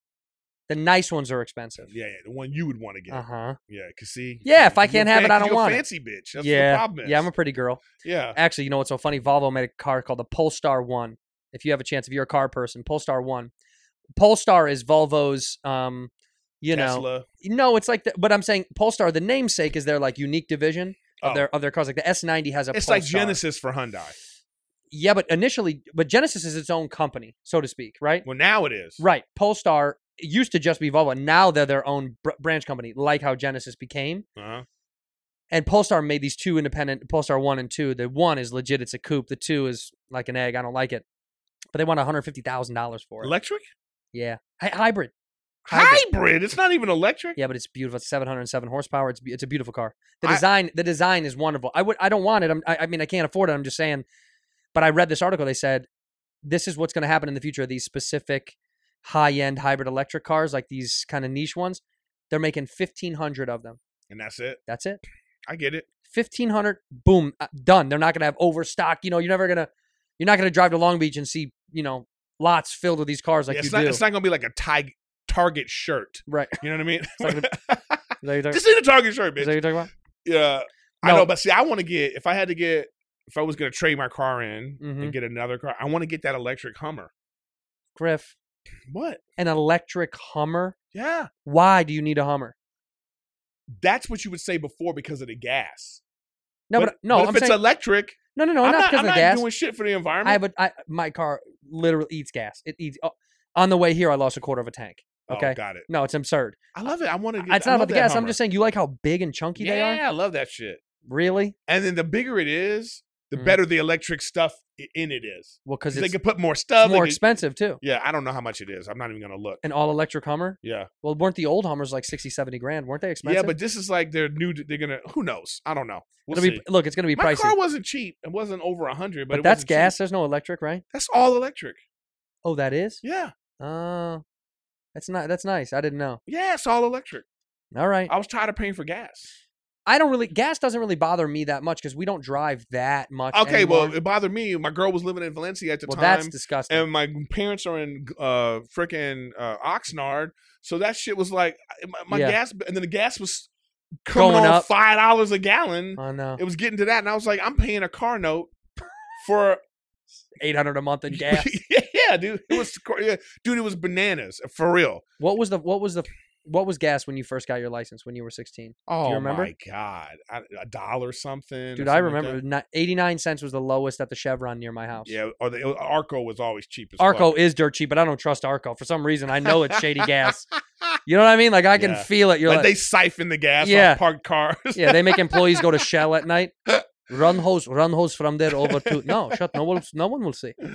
The nice ones are expensive. Yeah, yeah, the one you would want to get. Uh huh. Yeah, cause see. Yeah, if I you're can't a have it, fan- I don't you're a want it. fancy bitch. That's what the Yeah, problem is. yeah. I'm a pretty girl. yeah. Actually, you know what's so funny? Volvo made a car called the Polestar One. If you have a chance, if you're a car person, Polestar One. Polestar is Volvo's, um, you know, Tesla. no, it's like, the, but I'm saying Polestar. The namesake is their like unique division of Oh. their of their cars. Like the S ninety has a. It's Polestar. like Genesis for Hyundai. Yeah, but initially, but Genesis is its own company, so to speak, right? Well, now it is. Right. Polestar used to just be Volvo. Now they're their own br- branch company, like how Genesis became. Uh-huh. And Polestar made these two independent, Polestar one and two. The one is legit; it's a coupe. The two is like an egg. I don't like it, but they want one hundred fifty thousand dollars for it. Electric? Yeah, Hy- hybrid. Hybrid. It's not even electric. Yeah, but it's beautiful. It's seven hundred seven horsepower. It's be- it's a beautiful car. The I- design, the design is wonderful. I would, I don't want it. I'm, I, I mean, I can't afford it. I'm just saying. But I read this article. They said this is what's going to happen in the future. These specific high-end hybrid electric cars, like these kind of niche ones, they're making fifteen hundred of them. And that's it. That's it. I get it. fifteen hundred. Boom. uh, Done. They're not going to have overstock. You know, you're never gonna, you're not going to drive to Long Beach and see, you know, lots filled with these cars like Yeah, you it's, not, do. it's not going to be like a tig- Target shirt. Right. You know what I mean? not gonna- Is that what you're talking- This ain't a Target shirt, is that bitch. what you're talking about? Yeah. I No. know, but see, I want to get, if I had to get, if I was going to trade my car in Mhm. and get another car, I want to get that electric Hummer. Griff, What? an electric Hummer. Yeah. Why do you need a Hummer? That's what you would say before because of the gas. No, but, no, but if I'm it's saying electric, no, no, no, I'm not not, because I'm of not the gas. doing shit for the I environment. have a, I, my car literally eats gas. It eats. Oh, on the way here, I lost a quarter of a tank. Okay, Oh, got it. no, it's absurd. I love it. I want to get It's I not love about the that gas. I'm Hummer. just saying you like how big and chunky they Yeah, are. I love that shit. Really? And then the bigger it is, the Mm. better the electric stuff i- in it is. Well, because They it's can put more stuff. they more can- expensive too. Yeah, I don't know how much it is. I'm not even gonna look. An all electric Hummer. Yeah, Well, weren't the old Hummers like sixty, seventy grand? Weren't they expensive? yeah, but this is like they're new. They're gonna. Who knows? I don't know. We'll It'll see. be, look, it's going to be My pricey. car wasn't cheap. It wasn't over a hundred, but, but it that's wasn't gas. cheap. There's no electric, right? That's all electric. Oh, that is. Yeah, Oh, that's not. That's nice. I didn't know. yeah, it's all electric. All right. I was tired of paying for gas. I don't really. Gas doesn't really bother me that much because we don't drive that much. Okay, anymore. well, it bothered me. My girl was living in Valencia at the well, time. that's disgusting. and my parents are in uh freaking uh, Oxnard, so that shit was like my, my Yeah. gas, and then the gas was coming Going on up. five dollars a gallon. I know. It was getting to that, and I was like, I'm paying a car note for Eight hundred a month in gas. yeah, dude. It was yeah, dude. It was bananas for real. What was the? What was the? What was gas when you first got your license when you were sixteen? Oh you remember? my god, I, a dollar something, or Dude, I something like remember. that. Not, eighty-nine cents was the lowest at the Chevron near my house. Yeah, or the Arco was always cheap as Arco fuck. is dirt cheap, but I don't trust Arco for some reason. I know it's shady gas. You know what I mean? Like I can Yeah. feel it. You're Like, like, they siphon the gas Yeah. off parked cars. yeah, they make employees go to Shell at night. Run hose, run hose from there over to no, shut. No one, no one will see.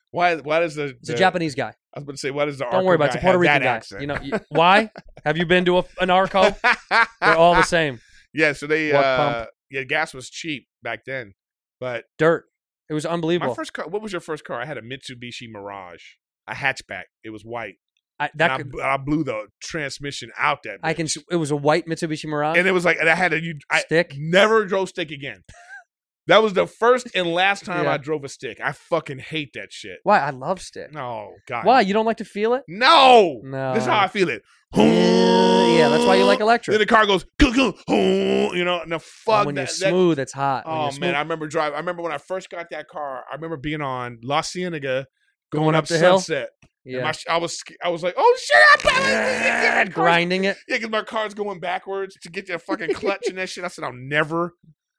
Why? Why does the, It's a the- Japanese guy. I was going to say, why does the Don't Arco worry about it. guy It's a Puerto have Rican that guy. accent? You know you- why? Have you been to a, an Arco? They're all the same. Yeah, so they What uh pump? yeah, gas was cheap back then. But Dirt. It was my unbelievable. first car, what was your first car? I had a Mitsubishi Mirage, a hatchback. It was white. I, that and could, I, I blew the transmission out that. I can. bitch. It was a white Mitsubishi Mirage. And it was like, and I had a you, I Stick? never drove stick again. That was the first and last time Yeah. I drove a stick. I fucking hate that shit. Why? I love stick. No, God. Why? You don't like to feel it? No. No. This is how I feel it. Yeah, that's why you like electric. Then the car goes, "Koo, koo," you know, and the And fuck when that, you're that- smooth, it's hot. When Oh you're man, smooth- I remember driving. I remember when I first got that car. I remember being on La Cienega, going, Going up, up the hill? Sunset. And yeah. my, sh- I was, sc- I was like, "Oh shit!" I'm Yeah, yeah, grinding it. Yeah, because my car's going backwards to get that fucking clutch and that shit. I said, "I'll never,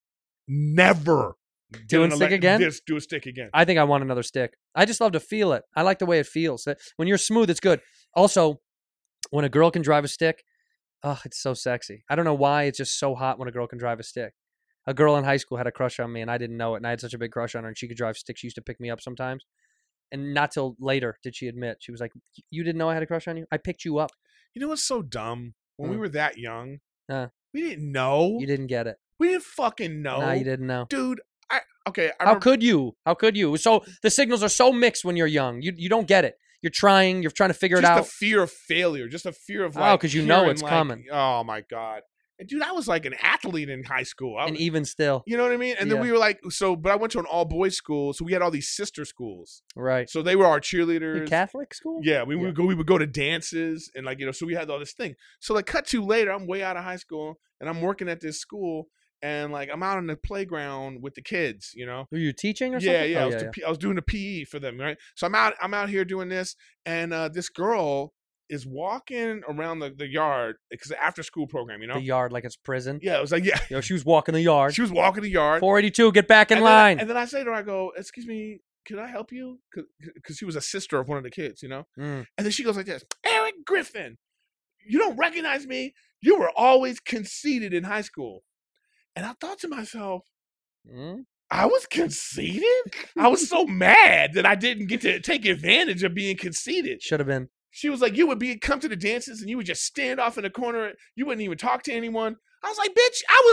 never get Doing an stick elec- again? Just do a stick again." I think I want another stick. I just love to feel it. I like the way it feels. That- When you're smooth, it's good. Also, when a girl can drive a stick, oh, it's so sexy. I don't know why it's just so hot when a girl can drive a stick. A girl in high school had a crush on me, and I didn't know it. And I had such a big crush on her, and she could drive stick. She used to pick me up sometimes. And not till later did she admit. She was like, "You didn't know I had a crush on you? I picked you up. You know what's so dumb? When we Hmm. were that young, Huh. we didn't know. You didn't get it. We didn't fucking know. No, you didn't know. dude. I okay. I How remember- could you? How could you? So the signals are so mixed when you're young. You you don't get it. You're trying. You're trying to figure just it the out. fear of failure, just a fear of Oh, like 'cause you know hearing, it's like, coming. Oh my god, and dude, I was like an athlete in high school. I And was- even still, you know what I mean? And Yeah. then we were like, so, but I went to an all boys school, so we had all these sister schools. right? So they were our You cheerleaders. Catholic school? Yeah, we Yeah. would go. We would go to dances and like you know. So we had all this thing. So like, cut to later, I'm way out of high school and I'm working at this school and like I'm out on the playground with the kids. You know. Were you teaching or Yeah, something? yeah, I Oh, was, yeah, the yeah. P- I was doing the P E for them, right? So I'm out, I'm out here doing this, and uh, this girl is walking around the, the yard because the after school program, you know. The yard like it's prison. Yeah, it was like yeah, Yo, she was walking the yard. she was walking the yard. four eighty-two, get back in and then I- line. and then I say to her, I go, "Excuse me, can I help you?" Because she was a sister of one of the kids, you know. Mm. And then she goes like this, "Eric Griffin, you don't recognize me? You were always conceited in high school." And I thought to myself, Mm. I was conceited? I was so mad that I didn't get to take advantage of being conceited. Should have been. She was like, you would be come to the dances and you would just stand off in the corner. You wouldn't even talk to anyone. I was like, bitch, I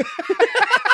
was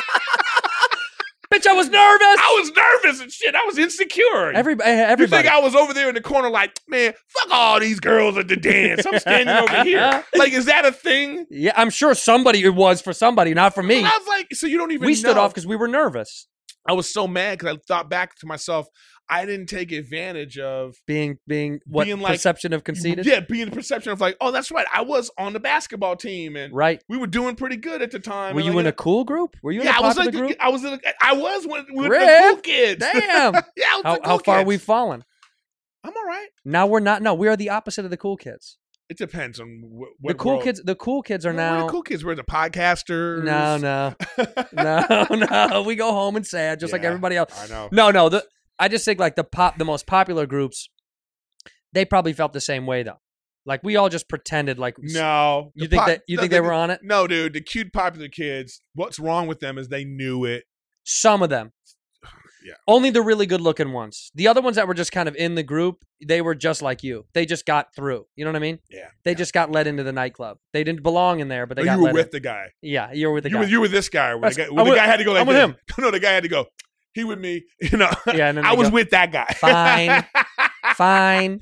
Bitch, I was nervous. I was nervous and shit. I was insecure. Every, you everybody. think I was over there in the corner like, man, fuck all these girls at the dance. I'm standing over here. Like, is that a thing? yeah, I'm sure somebody it was for somebody, not for me. And I was like, so you don't even We know. stood off because we were nervous. I was so mad because I thought back to myself, I didn't take advantage of Being being what Being like- perception of conceited? Yeah, being the perception of like, oh, that's right. I was on the basketball team and Right. we were doing pretty good at the time. Were and, you like, in a cool group? Were you in yeah, a I was popular like, group? I was in. A, I was one with the Griff, cool kids. Damn. yeah, I was How, the cool how far kids. we've fallen. I'm all right. Now we're not. No, we are the opposite of the cool kids. It depends on wh- what The cool world. kids. The cool kids are We're now. the cool kids. We're the podcasters. No, no, no, no. We go home and sad, just like Yeah, everybody else. I know. No, no. The I just think like the pop, the most popular groups, they probably felt the same way though. Like we all just pretended like No, You The think po- that you no, think the- they were on it? No, dude. The cute popular kids. What's wrong with them is they knew it. Some of them. Yeah. Only the really good looking ones. The other ones that were just kind of in the group, they were just like you. They just got through. You know what I mean? Yeah. They yeah. just got let into the nightclub. They didn't belong in there, but they No, got you were let with in. the guy. Yeah, you were with the you guy. were you were this guy. Where the That's- guy, where I'm the with- guy had to go like I'm with this. him. No, the guy had to go. He with me. You know. Yeah, and then I they was go, with that guy. Fine. Fine.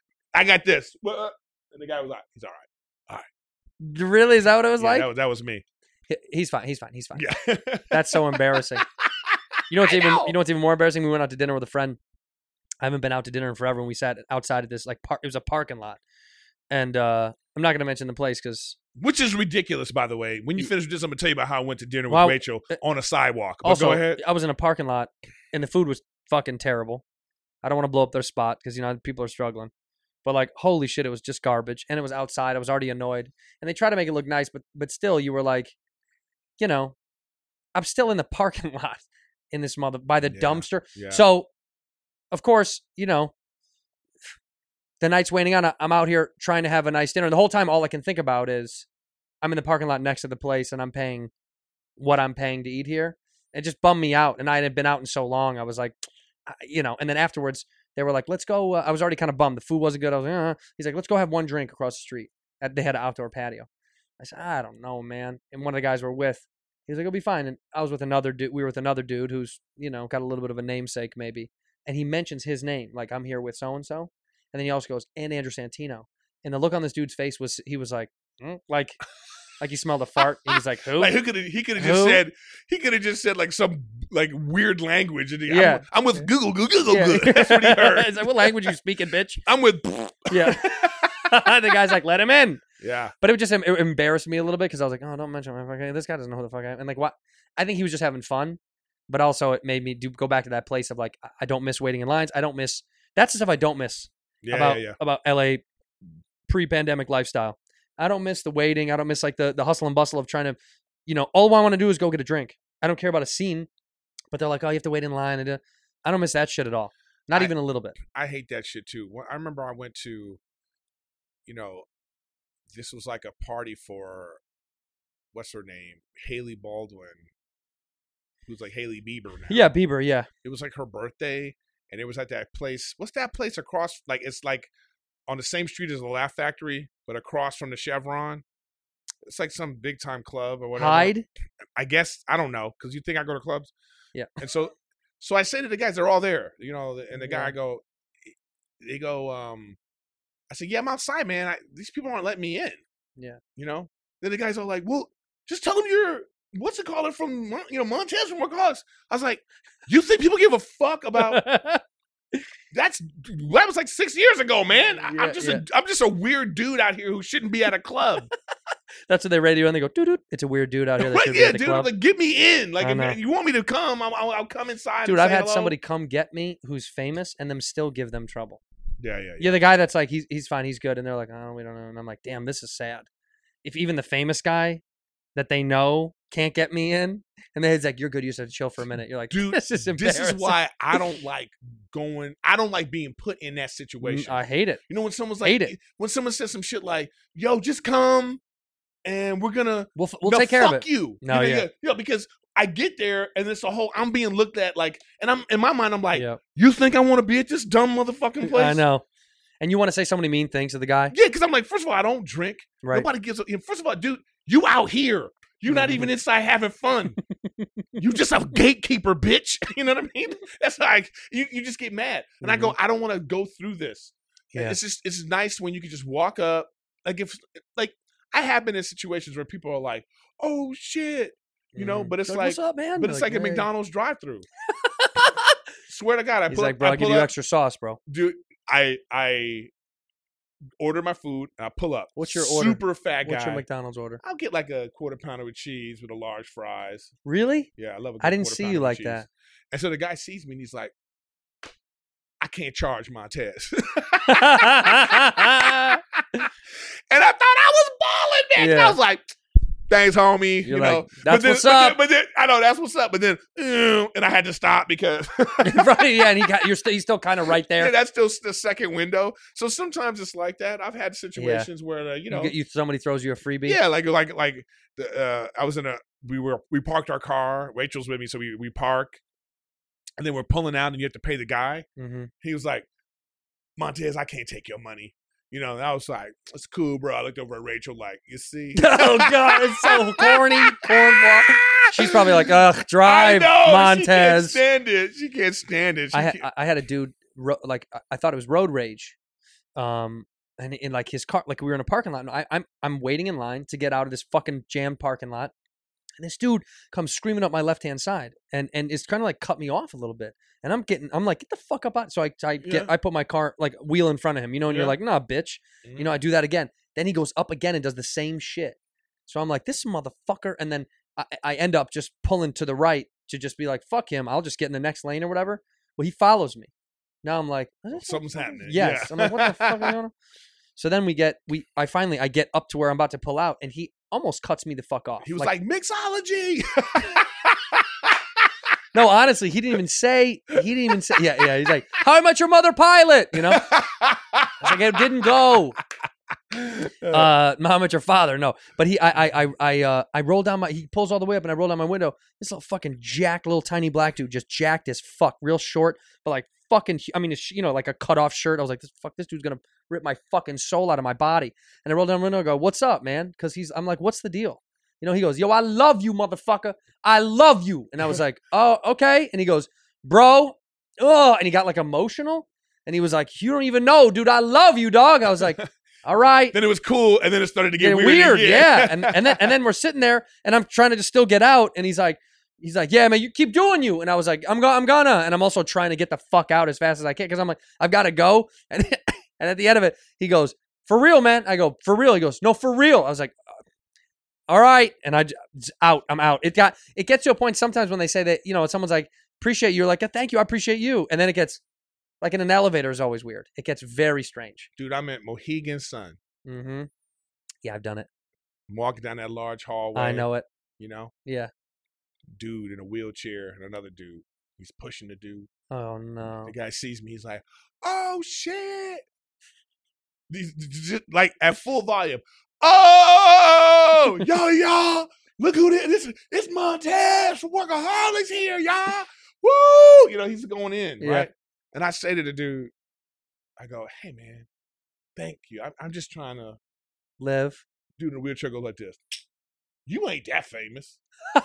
I got this. Well, uh, And the guy was like, he's all right. Really? Is that what it was Yeah, like? that was, that was me. He- He's fine. He's fine. He's fine. Yeah. That's so embarrassing. You know what's I even know. you know what's even more embarrassing? We went out to dinner with a friend. I haven't been out to dinner in forever, and we sat outside of this like park. It was a parking lot, and uh, I'm not going to mention the place because Which is ridiculous, by the way. When you finish this, I'm going to tell you about how I went to dinner with Well, Rachel uh, on a sidewalk. But also go ahead. I was in a parking lot, and the food was fucking terrible. I don't want to blow up their spot because you know people are struggling, but like holy shit, it was just garbage, and it was outside. I was already annoyed, and they try to make it look nice, but but still, you were like, you know, I'm still in the parking lot in this mother by the Yeah, dumpster. yeah. So, of course, you know, the night's waning on. I'm out here trying to have a nice dinner. The whole time, all I can think about is I'm in the parking lot next to the place, and I'm paying what I'm paying to eat here. It just bummed me out, and I had been out in so long. I was like, I- you know. And then afterwards, They were like, let's go. Uh, I was already kind of bummed. The food wasn't good. I was like, uh. He's like, let's go have one drink across the street. At, they had an outdoor patio. I said, I don't know, man. And one of the guys we're with, he was like, it'll be fine. And I was with another dude. We were with another dude who's, you know, got a little bit of a namesake maybe. And he mentions his name. Like, I'm here with so-and-so. And then he also goes, and Andrew Santino. And the look on this dude's face was, he was like, mm, like, like he smelled a fart. He was like, who? Like, who could he could have just Who? said, he could have just said like some like weird language. And he, Yeah. I'm, I'm with Google, Google, Google. Yeah. Google. That's what he heard. He's like, what language you speaking, bitch? I'm with, Yeah. The guy's like, let him in. yeah. But it just it embarrassed me a little bit because I was like, oh, don't mention my fucking. This guy doesn't know who the fuck I am. And like, what? I think he was just having fun, but also it made me do go back to that place of like, I don't miss waiting in lines. I don't miss. That's the stuff I don't miss Yeah, about yeah, yeah. about L A pre-pandemic lifestyle. I don't miss the waiting. I don't miss like the the hustle and bustle of trying to, you know, all I want to do is go get a drink. I don't care about a scene, but they're like, oh, you have to wait in line. And uh, I don't miss that shit at all. Not I- even a little bit. I hate that shit too. When- I remember I went to, you know, this was like a party for, what's her name? Haley Baldwin, who's like Haley Bieber now. Yeah, Bieber. Yeah. It was like her birthday, and it was at that place. What's that place across? Like, it's like on the same street as the Laugh Factory, but across from the Chevron. It's like some big time club or whatever. Hyde. I guess, I don't know, because you think I go to clubs. Yeah. And so, so I say to the guys, they're all there, you know, and the guy Yeah. I go, they go, um, I said, yeah, I'm outside, man. I, these people aren't letting me in. Yeah. You know? Then the guys are like, well, just tell them you're, what's it called, from, Mon- you know, Montez from Workaholics. I was like, you think people give a fuck about, that's, that was like six years ago, man. I, Yeah, I'm just yeah. a, I'm just a weird dude out here who shouldn't be at a club. That's what they radio and they go, doo doo. It's a weird dude out here that Right, should be yeah, at the dude, club. like, get me in. Like, I know. if you want me to come, I'll, I'll, I'll come inside. Dude, and I've say had hello. somebody come get me who's famous and them still give them trouble. Yeah, yeah, yeah. Yeah, the guy that's like, he's he's fine, he's good. And they're like, oh, we don't know. And I'm like, damn, this is sad. If even the famous guy that they know can't get me in, and then he's like, you're good, you just have to chill for a minute. You're like, Dude, this is this embarrassing. is why I don't like going, I don't like being put in that situation. I hate it. You know, when someone's like, Hate it. when someone says some shit like, yo, just come and we're gonna, We'll, f- we'll no, take care fuck of it. you. No, you know, yeah. yeah, because I get there and it's a whole, I'm being looked at like, and I'm, in my mind, I'm like, Yeah. you think I want to be at this dumb motherfucking place? I know. And you want to say so many mean things to the guy? Yeah, because I'm like, first of all, I don't drink. Right. Nobody gives a, first of all, dude, you out here. You're not Mhm. even inside having fun. You just a gatekeeper, bitch. You know what I mean? That's like you, you just get mad. And I go, I don't want to go through this. Yeah. It's just it's nice when you can just walk up. Like if like I have been in situations where people are like, oh shit. You know, Mhm. but it's Like, like, what's up, man? but You're it's like, a "Hey." McDonald's drive through. Swear to God, I He's pull like, up, bro, I I'll give pull you up, extra sauce, bro. dude, I I order my food and I pull up. What's your order? Super fat guy. What's your McDonald's order? I'll get like a quarter pounder with cheese with a large fries. Really? Yeah, I love. A I good didn't quarter see pounder you with like cheese. that. And so the guy sees me and he's like, "I can't charge Montez." And I thought I was balling, man. Yeah. I was like, "Thanks, homie." You're you like, know, "That's but then, what's but then- up." But then, I know that's what's up. But then, ew, and I had to stop because Right? Yeah, and he got you're st- he's still kind of right there. yeah, that's still the second window. So sometimes it's like that. I've had situations where uh, you know, you, get, you somebody throws you a freebie. yeah, like like like the, uh, I was in a we were we parked our car. Rachel's with me, so we we park, and then we're pulling out, and you have to pay the guy. Mm-hmm. He was like, Montez, I can't take your money. You know, and I was like, it's cool, bro. I looked over at Rachel like, you see? Oh god, it's so corny, cornball. She's probably like, ugh, I drive, know, Montez. She can't stand it. She can't stand it. She I had can't- I had a dude ro- like I- I thought it was road rage, um, and in like his car, like we were in a parking lot. And I, I'm I'm waiting in line to get out of this fucking jammed parking lot, and this dude comes screaming up my left hand side, and and is kind of like cut me off a little bit, and I'm getting I'm like, get the fuck up on. So I I get Yeah. I put my car like wheel in front of him, you know, and Yeah. you're like, nah, bitch, Mhm. you know, I do that again. Then he goes up again and does the same shit. So I'm like, this motherfucker, and then I, I end up just pulling to the right to just be like, fuck him. I'll just get in the next lane or whatever. Well, he follows me. Now I'm like, what the Something's fuck? happening. Yes. Yeah. I'm like, what the fuck is going on? So then we get, we, I finally, I get up to where I'm about to pull out, and he almost cuts me the fuck off. He was like, mixology. no, honestly, he didn't even say, he didn't even say, yeah, yeah. He's like, how I Met Your Mother pilot, you know? I was like, it didn't go. Uh, How I Met Your Father, no. But he, I, I, I, I, uh, I roll down my, he pulls all the way up, and I roll down my window. This little fucking jacked, little tiny black dude, just jacked as fuck, real short, but like fucking, I mean, it's, you know, like a cut off shirt. I was like, this fuck, this dude's gonna rip my fucking soul out of my body. And I rolled down the window and go, what's up, man? Because he's, I'm like, what's the deal? You know, he goes, yo, I love you, motherfucker. I love you. And I was like, oh, okay. And he goes, bro, oh, and he got like emotional. And he was like, you don't even know, dude. I love you, dog. I was like, all right. Then it was cool, and then it started to get Getting weird. weird, yeah. And and then and then we're sitting there, and I'm trying to just still get out, and he's like, he's like, yeah, man, you keep doing you. And I was like, I'm go, I'm gonna, and I'm also trying to get the fuck out as fast as I can because I'm like, I've got to go. And and at the end of it, he goes, for real, man. I go, for real. He goes, no, for real. I was like, all right, and I j- out. I'm out. It got it gets to a point sometimes when they say that, you know, someone's like, appreciate you. You're like, thank you, I appreciate you, and then it gets like in an elevator is always weird. It gets very strange. Dude, I'm at Mohegan Sun. Mm-hmm. Yeah, I've done it. I'm walking down that large hallway. I know it. You know? Yeah. Dude in a wheelchair and another dude. He's pushing the dude. Oh, no. The guy sees me. He's like, oh, shit. These, just, like, at full volume. Oh, yo, y'all. Look who this is. It's Montez from Workaholics here, y'all. Woo. You know, he's going in, Yeah. right? And I say to the dude, I go, hey, man, thank you. I, I'm just trying to. Live. Dude in a wheelchair goes like this. You ain't that famous.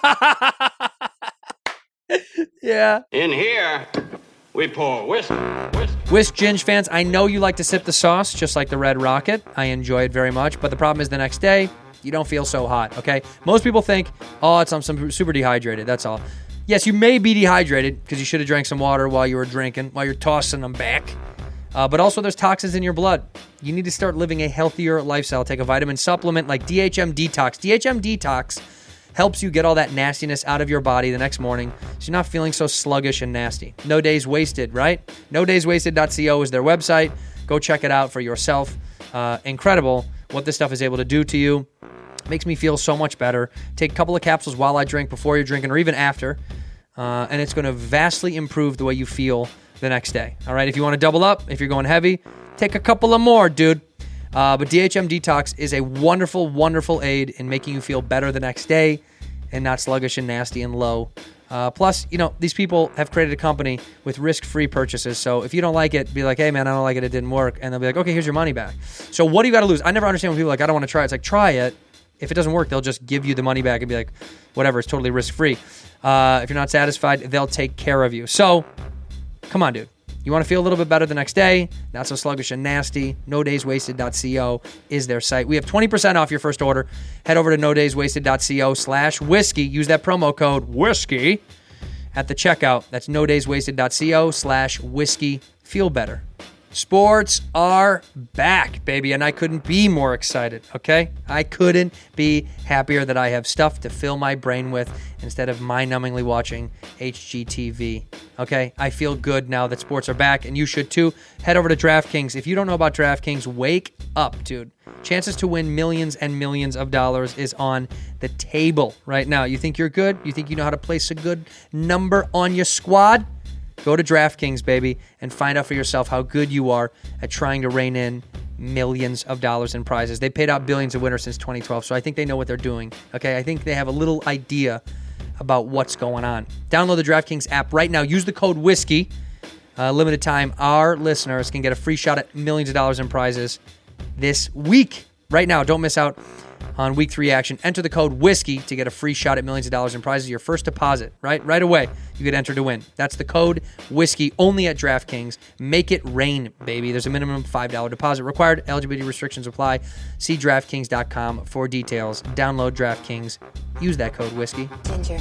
Yeah. In here, we pour whiskey, whiskey. Whisk Ginge fans, I know you like to sip the sauce just like the Red Rocket. I enjoy it very much, but the problem is the next day, you don't feel so hot, okay? Most people think, oh, it's I'm some super dehydrated. That's all. Yes, you may be dehydrated because you should have drank some water while you were drinking, while you're tossing them back. Uh, but also there's toxins in your blood. You need to start living a healthier lifestyle. Take a vitamin supplement like D H M Detox. D H M Detox helps you get all that nastiness out of your body the next morning so you're not feeling so sluggish and nasty. No Days Wasted, right? no days wasted dot co is their website. Go check it out for yourself. Uh, incredible what this stuff is able to do to you. Makes me feel so much better. Take a couple of capsules while I drink, before you're drinking, or even after. Uh, and it's going to vastly improve the way you feel the next day. All right, if you want to double up, if you're going heavy, take a couple of more, dude. Uh, but D H M Detox is a wonderful, wonderful aid in making you feel better the next day and not sluggish and nasty and low. Uh, plus, you know, these people have created a company with risk-free purchases. So if you don't like it, be like, hey, man, I don't like it. It didn't work. And they'll be like, okay, here's your money back. So what do you got to lose? I never understand when people are like, I don't want to try it. It's like, try it. If it doesn't work, they'll just give you the money back and be like, whatever, it's totally risk-free. Uh, if you're not satisfied, they'll take care of you. So come on, dude. You want to feel a little bit better the next day, not so sluggish and nasty, no days wasted dot co is their site. We have twenty percent off your first order. Head over to no days wasted dot co slash whiskey. Use that promo code whiskey at the checkout. That's no days wasted dot co slash whiskey. Feel better. Sports are back, baby, and I couldn't be more excited, okay? I couldn't be happier that I have stuff to fill my brain with instead of mind-numbingly watching H G T V, okay? I feel good now that sports are back, and you should too. Head over to DraftKings. If you don't know about DraftKings, wake up, dude. Chances to win millions and millions of dollars is on the table right now. You think you're good? You think you know how to place a good number on your squad? Go to DraftKings, baby, and find out for yourself how good you are at trying to rein in millions of dollars in prizes. They paid out billions of winners since twenty twelve, so I think they know what they're doing. Okay, I think they have a little idea about what's going on. Download the DraftKings app right now. Use the code whiskey. Uh, limited time, our listeners can get a free shot at millions of dollars in prizes this week. Right now, don't miss out on week three action. Enter the code whiskey to get a free shot at millions of dollars in prizes. Your first deposit, right? Right away, you get entered to win. That's the code whiskey only at DraftKings. Make it rain, baby. There's a minimum five dollars deposit required. Eligibility restrictions apply. See DraftKings dot com for details. Download DraftKings. Use that code whiskey. Ginger.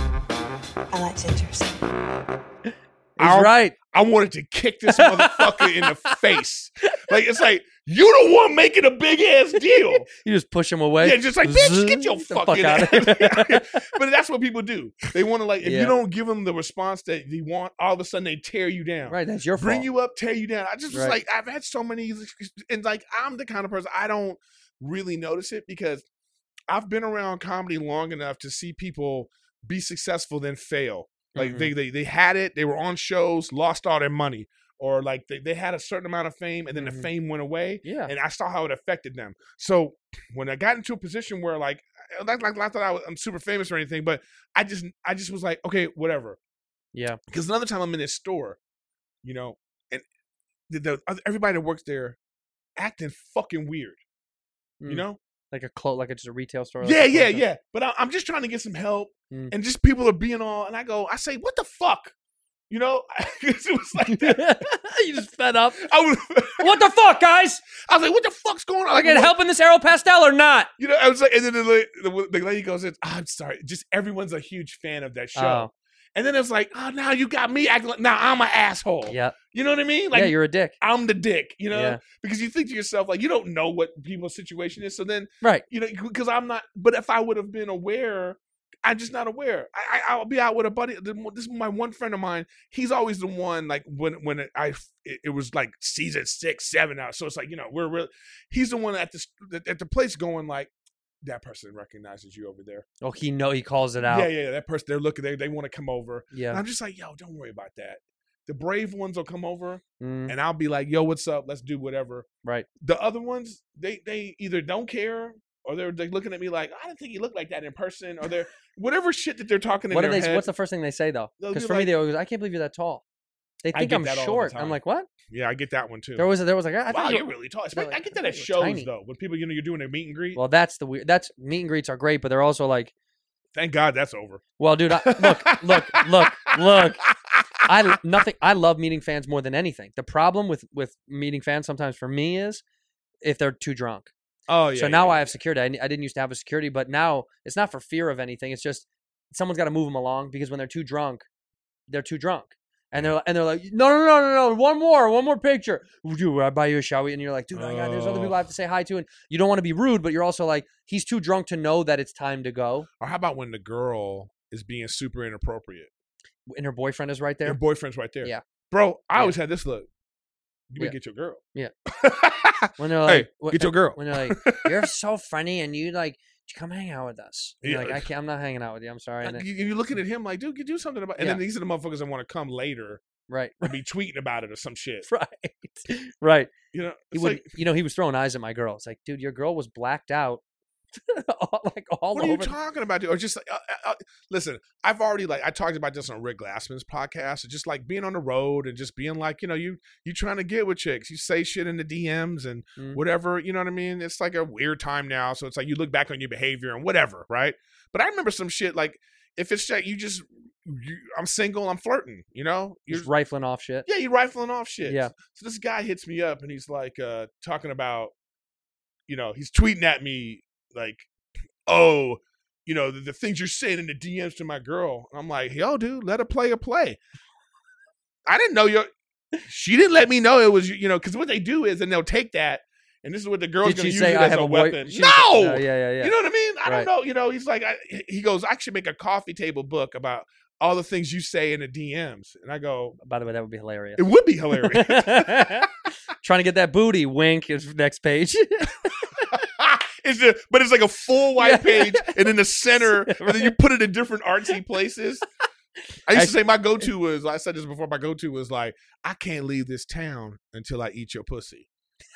I like gingers. He's I- right. I wanted to kick this motherfucker in the face. Like, it's like, you the one making a big ass deal. You just push him away. Yeah, just like, bitch, get your the fucking fuck ass. out. But that's what people do. They want to, like, if Yeah. you don't give them the response that you want, all of a sudden they tear you down. Right, that's your Bring fault. you up, tear you down. I just was Right. like, I've had so many, and like, I'm the kind of person, I don't really notice it because I've been around comedy long enough to see people be successful then fail. Like Mhm. they, they they had it, they were on shows, lost all their money. Or like they, they had a certain amount of fame and then Mhm. the fame went away. Yeah. And I saw how it affected them. So when I got into a position where like like, like not that I was, I'm super famous or anything, but I just I just was like, okay, whatever. Yeah. Because another time I'm in this store, you know, and the, the everybody that works there acting fucking weird. You Mm. know? Like a clo- like a, just a retail store. like Yeah, a yeah, clothes yeah. But I, I'm just trying to get some help, Mm. and just people are being all, and I go, I say, what the fuck? You know? it was like that. store. You just fed up. I was, What the fuck, guys? I was like, what the fuck's going on? I Like, get what- help in this Aero Pastel or not? You know, I was like, and then the, la- the, the lady goes, "It's- I'm sorry, just everyone's a huge fan of that show. Oh. And then it's like, oh, now you got me acting like, now I'm an asshole. Yeah. You know what I mean? Like, yeah, you're a dick. I'm the dick, you know? Yeah. Because you think to yourself, like, you don't know what people's situation is. So then, Right. you know, because I'm not, but if I would have been aware, I'm just not aware. I, I, I'll be out with a buddy. This is my one friend of mine. He's always the one, like, when when it, I, it, it was like season six, seven now. So it's like, you know, we're really, he's the one at the, at the place going like, that person recognizes you over there. Oh, he know he calls it out. Yeah, yeah, that person, they're looking, they, they want to come over. Yeah. And I'm just like, yo, don't worry about that. The brave ones will come over, Mm, and I'll be like, yo, what's up? Let's do whatever. right. The other ones, they they either don't care, or they're, they're looking at me like, I didn't think you looked like that in person, or they're whatever shit that they're talking in What do their they? head. What's the first thing they say though? They'll Because be for me, like- they always, I can't believe you're that tall. They I think get I'm that all the short. time. I'm like, what? Yeah, I get that one too. There was, there was like, I, I wow, thought you're you were- really tall. they're I like, get that I at thought you were shows tiny. though, when people, you know, you're doing a meet and greet. Well, that's the weird. That's meet and greets are great, but they're also like, Thank God that's over. well, dude, I, look, look, look, look. I nothing. I love meeting fans more than anything. The problem with with meeting fans sometimes for me is if they're too drunk. Oh yeah. so now yeah, I have security. I, I didn't used to have a security, but now it's not for fear of anything. It's just someone's got to move them along because when they're too drunk, they're too drunk, and they're and they're like, no, no, no, no, no, one more, one more picture. Dude, I buy you a shall we? And you're like, dude, I got, there's other people I have to say hi to, and you don't want to be rude, but you're also like, he's too drunk to know that it's time to go, Or how about when the girl is being super inappropriate? and her boyfriend is right there. Your boyfriend's right there. Yeah. Bro, I Yeah. always had this look. You better Yeah. get your girl. Yeah. When they're like, Hey, what- get your girl. When they're like, you're so funny, and you like, come hang out with us. And you're Yeah. like, I can't. I'm not hanging out with you. I'm sorry. And Like, then, you, you're looking at him like, dude, you do something about it. And Yeah. then these are the motherfuckers that want to come later right, and be tweeting about it or some shit. right, right. You know, He it's would, like, you know, he was throwing eyes at my girl. It's like, dude, your girl was blacked out, all, like all what are you over. talking about, dude? Or just like, uh, uh, uh, listen, I've already like, I talked about this on Rick Glassman's podcast. It's just like being on the road and just being like, you know, you you trying to get with chicks. You say shit in the D Ms and Mm. whatever. You know what I mean? It's like a weird time now. So it's like you look back on your behavior and whatever, right? But I remember some shit like if it's like you just, you, I'm single, I'm flirting. You know, you're just rifling off shit. yeah, you're rifling off shit. Yeah. So this guy hits me up and he's like uh talking about, you know, he's tweeting at me like, oh, you know, the, the things you're saying in the D Ms to my girl. I'm like, yo, dude, let her play a play. I didn't know your she didn't let me know it was, you know, because what they do is, and they'll take that, and this is what the girl's Did going to she use say, it "I as have a a boy-" weapon. she No! was like, no, yeah, yeah, yeah. You know what I mean? I Right. don't know. You know, he's like, I, he goes, I should make a coffee table book about all the things you say in the D Ms. And I go, By the way, that would be hilarious. it would be hilarious. Trying to get that booty. Wink is next page. It's just, but it's like a full white page, and in the center, and then you put it in different artsy places. I used to say my go-to was, I said this before, my go-to was like, I can't leave this town until I eat your pussy.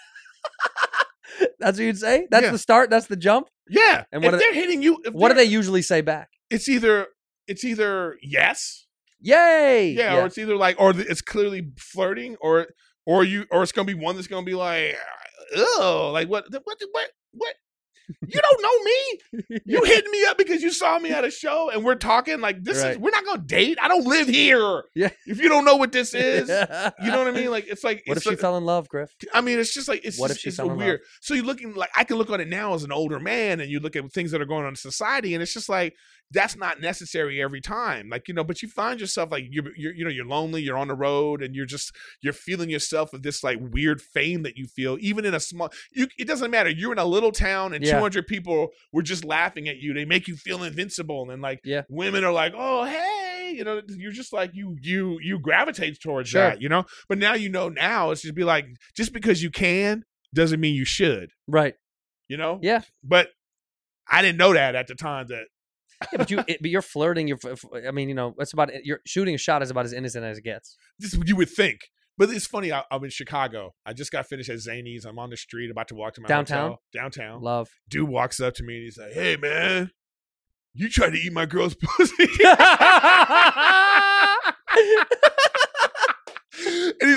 That's what you'd say. That's Yeah. the start. That's the jump. Yeah. And what if are they're hitting you, if What do they're- they usually say back? It's either, it's either yes, Yay! yeah, or it's either like, or it's clearly flirting, or, or you, or it's gonna be one that's gonna be like, oh, like what, what, what, what? You don't know me. You hitting me up because you saw me at a show and we're talking like this Right. is we're not gonna date. I don't live here. Yeah. If you don't know what this is, you know what I mean? Like it's like What it's if she like, fell in love, Griff? I mean, it's just like it's What just, if she it's fell in weird. So you're looking like I can look on it now as an older man, and you look at things that are going on in society, and it's just like that's not necessary every time. Like you know, but you find yourself like you're, you're you know you're lonely, you're on the road, and you're just you're feeling yourself with this like weird fame that you feel, even in a small. You it doesn't matter. You're in a little town, and Yeah. two hundred people were just laughing at you. They make you feel invincible, and like Yeah. women are like, oh hey, you know, you're just like you you you gravitate towards Sure. that, you know. But now you know now it's just be like just because you can doesn't mean you should, Right. you know. Yeah. But I didn't know that at the time. That Yeah, but you, it, but you're flirting. You're, f- f- I mean, you know, that's about. You're shooting a shot is about as innocent as it gets. this is what you would think. But it's funny. I, I'm in Chicago. I just got finished at Zany's. I'm on the street about to walk to my Downtown? hotel. Downtown. Love. Dude walks up to me and he's like, "Hey man, you tried to eat my girl's pussy." And he's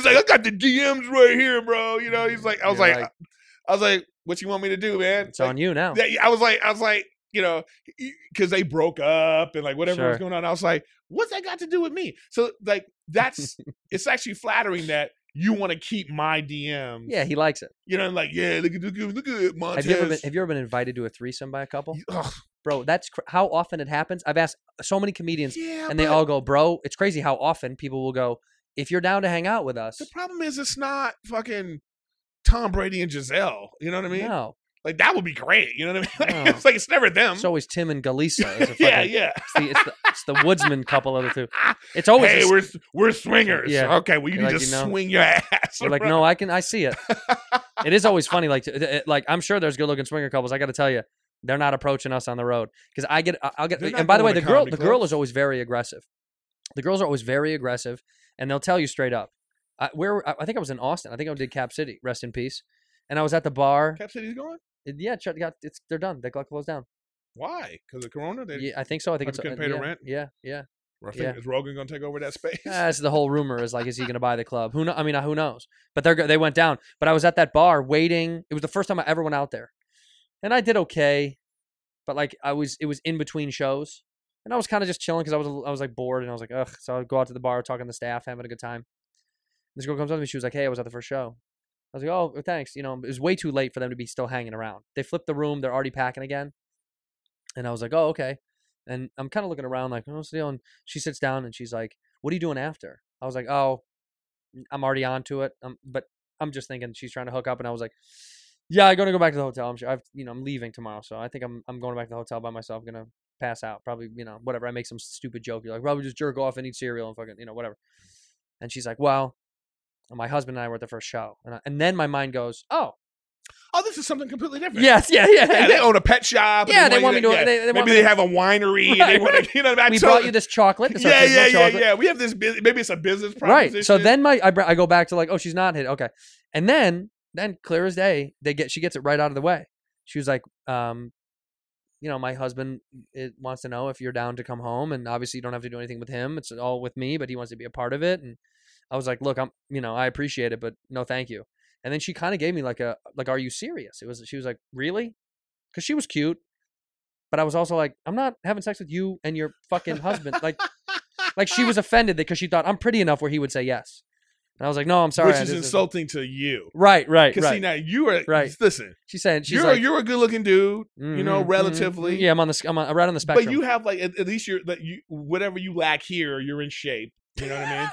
like, I got the D Ms right here, bro. You know, he's like, I was You're like, like- I was like, what you want me to do, man? It's Like, on you now. yeah, I was like, I was like, you know, because they broke up and like whatever Sure. was going on. I was like, what's that got to do with me? So like, that's it's actually flattering that you want to keep my D Ms. Yeah, he likes it. You know, like, yeah, look at look at look at Montez. Have you ever been? Have you ever been invited to a threesome by a couple? Ugh, Bro, that's cr- how often it happens. I've asked so many comedians, yeah, and they but all go, "Bro, it's crazy how often people will go. If you're down to hang out with us, the problem is it's not fucking Tom Brady and Giselle. You know what I mean? no, Like that would be great. You know what I mean? No. It's like it's never them. it's always Tim and Galisa. It's a yeah, fucking- yeah. It's the, it's the it's the Woodsman couple of the two. It's always Hey, the- we're we're swingers. Yeah. Okay, well you You're need like, to you know, swing your ass. You're like, around. no, I can, I see it. It is always funny. Like, to- it- like I'm sure there's good looking swinger couples. I got to tell you, they're not approaching us on the road because I get, I'll get. They're not And by the way, going the to girl, comedy the girl clubs. is always very aggressive. The girls are always very aggressive, and they'll tell you straight up. I, where I I think I was in Austin. I think I did Cap City. Rest in peace. And I was at the bar. Cap City's going? It- yeah, ch- got it's they're done. They got closed down. Why? Because of Corona? They, Yeah, I think so. I think Probably it's couldn't uh, pay the yeah, rent? Yeah, yeah. I think, yeah. Is Rogan going to take over that space? That's the whole rumor is like, is he going to buy the club? Who know? I mean, uh, who knows? But they're go- they went down. But I was at that bar waiting. It was the first time I ever went out there, and I did okay. But like I was, it was in between shows, and I was kind of just chilling because I was I was like bored, and I was like, ugh. So I would go out to the bar, talking to the staff, having a good time. This girl comes up to me. She was like, hey, I was at the first show. I was like, oh, thanks. You know, it was way too late for them to be still hanging around. They flipped the room. They're already packing again. And I was like, oh, okay. And I'm kind of looking around like, oh, what's the deal? And she sits down and she's like, what are you doing after? I was like, oh, I'm already on to it. Um, but I'm just thinking she's trying to hook up. And I was like, yeah, I'm going to go back to the hotel. I'm sure I've, you know, I'm leaving tomorrow. So I think I'm, I'm going back to the hotel by myself. I'm going to pass out. Probably, you know, whatever. I make some stupid joke. You're like, probably just jerk off and eat cereal and fucking, you know, whatever. And she's like, well, my husband and I were at the first show. And, I, and then my mind goes, oh, Oh, this is something completely different. yes, yeah, yeah. Yeah, they own a pet shop. and Yeah, they want me to- yeah, they- they want maybe me they to- have a winery. And they Right, want right. to, you know, I We told- brought you this chocolate. This Yeah, yeah, yeah, chocolate. yeah. We have this. bus- Maybe it's a business Right. proposition. So then my I, br- I go back to like, oh, she's not hit. Okay. And then then clear as day, they get she gets it right out of the way. She was like, um, you know, my husband it wants to know if you're down to come home, and obviously you don't have to do anything with him. It's all with me, but he wants to be a part of it. And I was like, look, I'm, you know, I appreciate it, but no, thank you. And then she kind of gave me like a like, are you serious? It was she was like, really? Because she was cute, but I was also like, I'm not having sex with you and your fucking husband. Like, like she was offended because she thought I'm pretty enough where he would say yes. And I was like, no, I'm sorry. which I is just- insulting to you. Right, right, Because see right. now you are Right. Listen, She's saying she's you're like, a, you're a good looking dude. You know, mhm, relatively. mhm. Yeah, I'm on the sc- I'm on, right on the spectrum. But you have like at, at least you're that you whatever you lack here, you're in shape. You know what I mean?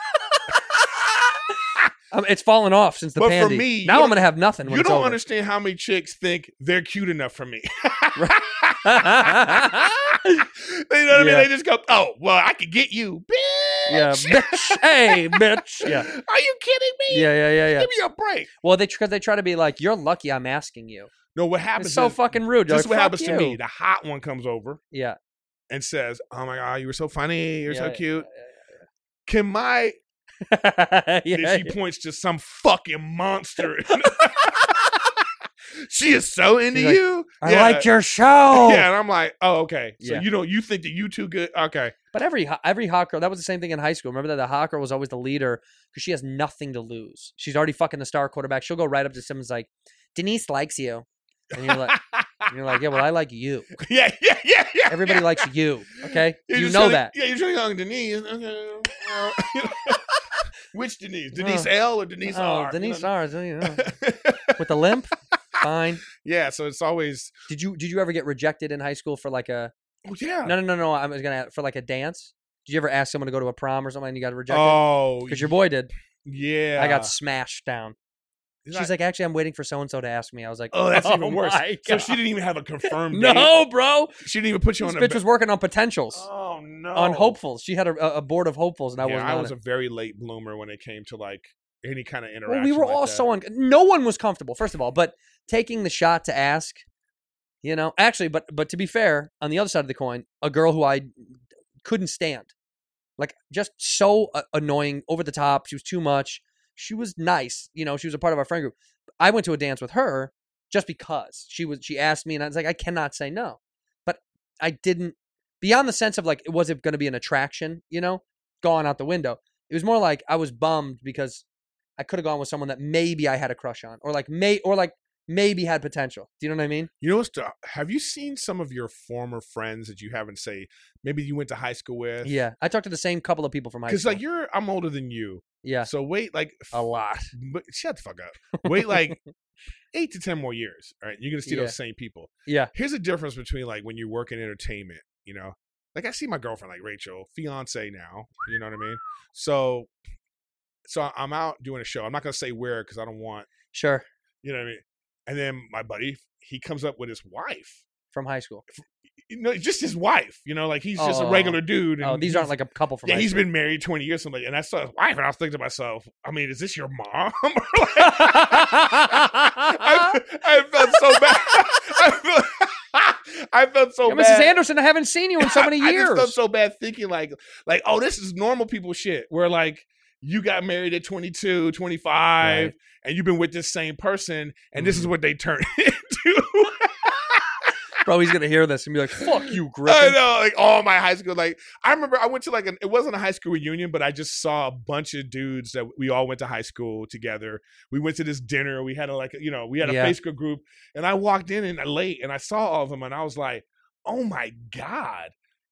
Um, it's fallen off since the But for pandy. me, you now I'm don't- gonna have nothing. When You it's don't over. understand how many chicks think they're cute enough for me. You know what I mean? Yeah. They just go, "Oh, well, I could get you, bitch." Yeah, bitch. Hey, bitch. Yeah, Are you kidding me? yeah, yeah, yeah, yeah. Give me a break. Well, they because they try to be like, you're lucky I'm asking you. No, what happens? It's so is, fucking rude. You're This is like, what "Fuck happens to you." me. The hot one comes over Yeah, and says, "Oh my god, you were so funny. You're yeah, so yeah, cute." Can my? yeah, yeah, Then she points to some fucking monster. She is so into She's like, you. I Yeah. like your show. Yeah, and I'm like, oh, okay. So Yeah. you don't you think that you too good? Okay. But every ho- every hot girl, that was the same thing in high school. Remember that the hot girl was always the leader because she has nothing to lose. She's already fucking the star quarterback. She'll go right up to someone's like, Denise likes you, and you're like, and you're like, yeah, well, I like you. Yeah, yeah, yeah, yeah. Everybody yeah. likes you. Okay, You're you just know trying to- that. Yeah, you're trying young Denise. Okay. well, Which Denise? Denise L or Denise oh, R? Denise You know? R. You know, with the limp. Fine. Yeah, so it's always. Did you did you ever get rejected in high school for like a Oh yeah. no no no no I was gonna for like a dance? Did you ever ask someone to go to a prom or something and you got rejected? Oh, Because your boy did. yeah. I got smashed down. She's She's like, actually, I'm waiting for so and so to ask me. I was like, oh, that's oh even worse. my So God. she didn't even have a confirmed date. No, bro. She didn't even put you This on the. bitch was working on potentials, Oh no. on hopefuls. She had a, a board of hopefuls, and I yeah, wasn't I on was it. a very late bloomer when it came to like any kind of interaction. Well, we were like all that. so un- no one was comfortable, first of all, but taking the shot to ask, you know, actually, but but to be fair, on the other side of the coin, a girl who I couldn't stand, like just so uh, annoying, over the top. She was too much. She was nice, you know. She was a part of our friend group. I went to a dance with her just because she was. She asked me, and I was like, I cannot say no, but I didn't. Beyond the sense of like, was it going to be an attraction? You know, gone out the window. It was more like I was bummed because I could have gone with someone that maybe I had a crush on, or like may or like maybe had potential. Do you know what I mean? You know what's the, have you seen some of your former friends that you haven't say maybe you went to high school with? Yeah, I talked to the same couple of people from high school. Because like you're, I'm older than you. Yeah. So wait, like a lot. But shut the fuck up. Wait, like eight to ten more years. All right, you're gonna see Yeah. those same people. Yeah. Here's the difference between like when you work in entertainment. You know, like I see my girlfriend, like Rachel, fiance now. You know what I mean? So, so I'm out doing a show. I'm not gonna say where because I don't want. Sure. You know what I mean? And then my buddy, he comes up with his wife. From high school. You know, just his wife. You know, like he's just Oh. a regular dude. And Oh, these he's- aren't like a couple from Yeah, high he's school. been married twenty years. Somebody, and I saw his wife, and I was thinking to myself, I mean, is this your mom? Or like- I, I felt so bad. I felt, I felt so Yeah, bad. Missus Anderson, I haven't seen you in so many I years. just felt so bad thinking like, like, oh, this is normal people shit. Where like you got married at twenty-two, twenty-five, Right. and you've been with this same person, and this is Mhm. what they turn into. Bro, he's gonna hear this and be like, "Fuck you, I Griffin." know, like all my high school. Like I remember, I went to like an, it wasn't a high school reunion, but I just saw a bunch of dudes that we all went to high school together. We went to this dinner. We had a like, you know, we had a Yeah. Facebook group, and I walked in and late, and I saw all of them, and I was like, oh my god,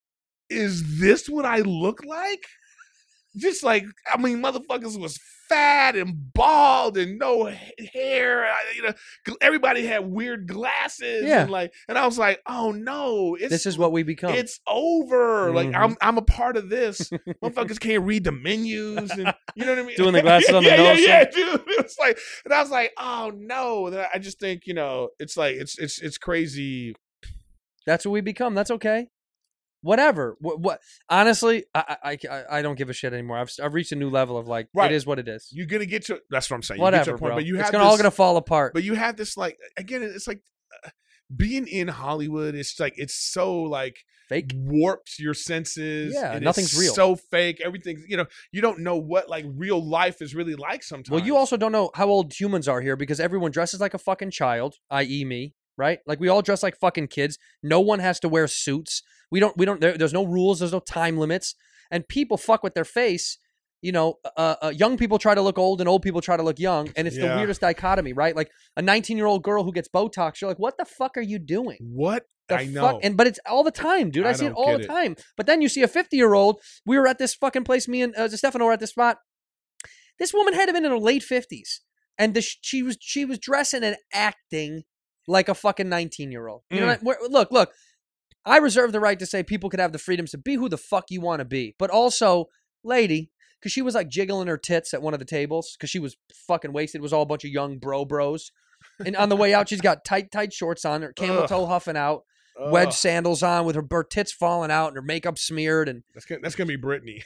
is this what I look like? Just like, I mean, motherfuckers was fat and bald and no ha- hair. I- You know, gl- everybody had weird glasses. Yeah. And like, and I was like, oh no, it's This is what we become. it's over. Like Mhm. I'm I'm a part of this. Motherfuckers can't read the menus and you know what I mean? Doing the glasses on the yeah, nose Yeah, yeah, thing. dude. It was like, and I was like, oh no. And I just think, you know, it's like it's it's it's crazy. That's what we become. That's okay. Whatever. What? what honestly, I, I I I don't give a shit anymore. I've I've reached a new level of like, Right. it is what it is. You're gonna get to that's what I'm saying. You Whatever, get to a point, bro. but you it's have gonna this, all gonna fall apart. But you have this like again, it's like uh, being in Hollywood. It's like it's so like Fake. warps your senses. Yeah, and nothing's it's real. So fake. Everything's you know. You don't know what like real life is really like sometimes. Well, you also don't know how old humans are here because everyone dresses like a fucking child, that is me, right? Like we all dress like fucking kids. No one has to wear suits. We don't, we don't, there, there's no rules. There's no time limits. And people fuck with their face. You know, uh, uh, young people try to look old and old people try to look young. And it's the Yeah. weirdest dichotomy, right? Like a nineteen year old girl who gets Botox. You're like, what the fuck are you doing? what The I know. fuck? And but it's all the time, dude. I, I see it don't all get the it. time. But then you see a fifty year old. We were at this fucking place. Me and uh, Stefano were at this spot. This woman had to been in her late fifties, and the, she was she was dressing and acting like a fucking nineteen year old. You know, Mm. what? We're- look, look. I reserve the right to say people could have the freedoms to be who the fuck you want to be, but also, lady, because she was like jiggling her tits at one of the tables because she was fucking wasted. It was all a bunch of young bro bros. And on the way out, she's got tight, tight shorts on, her camel Ugh. toe huffing out, Ugh. wedge sandals on with her, her tits falling out and her makeup smeared. And That's gonna, that's gonna be Brittany.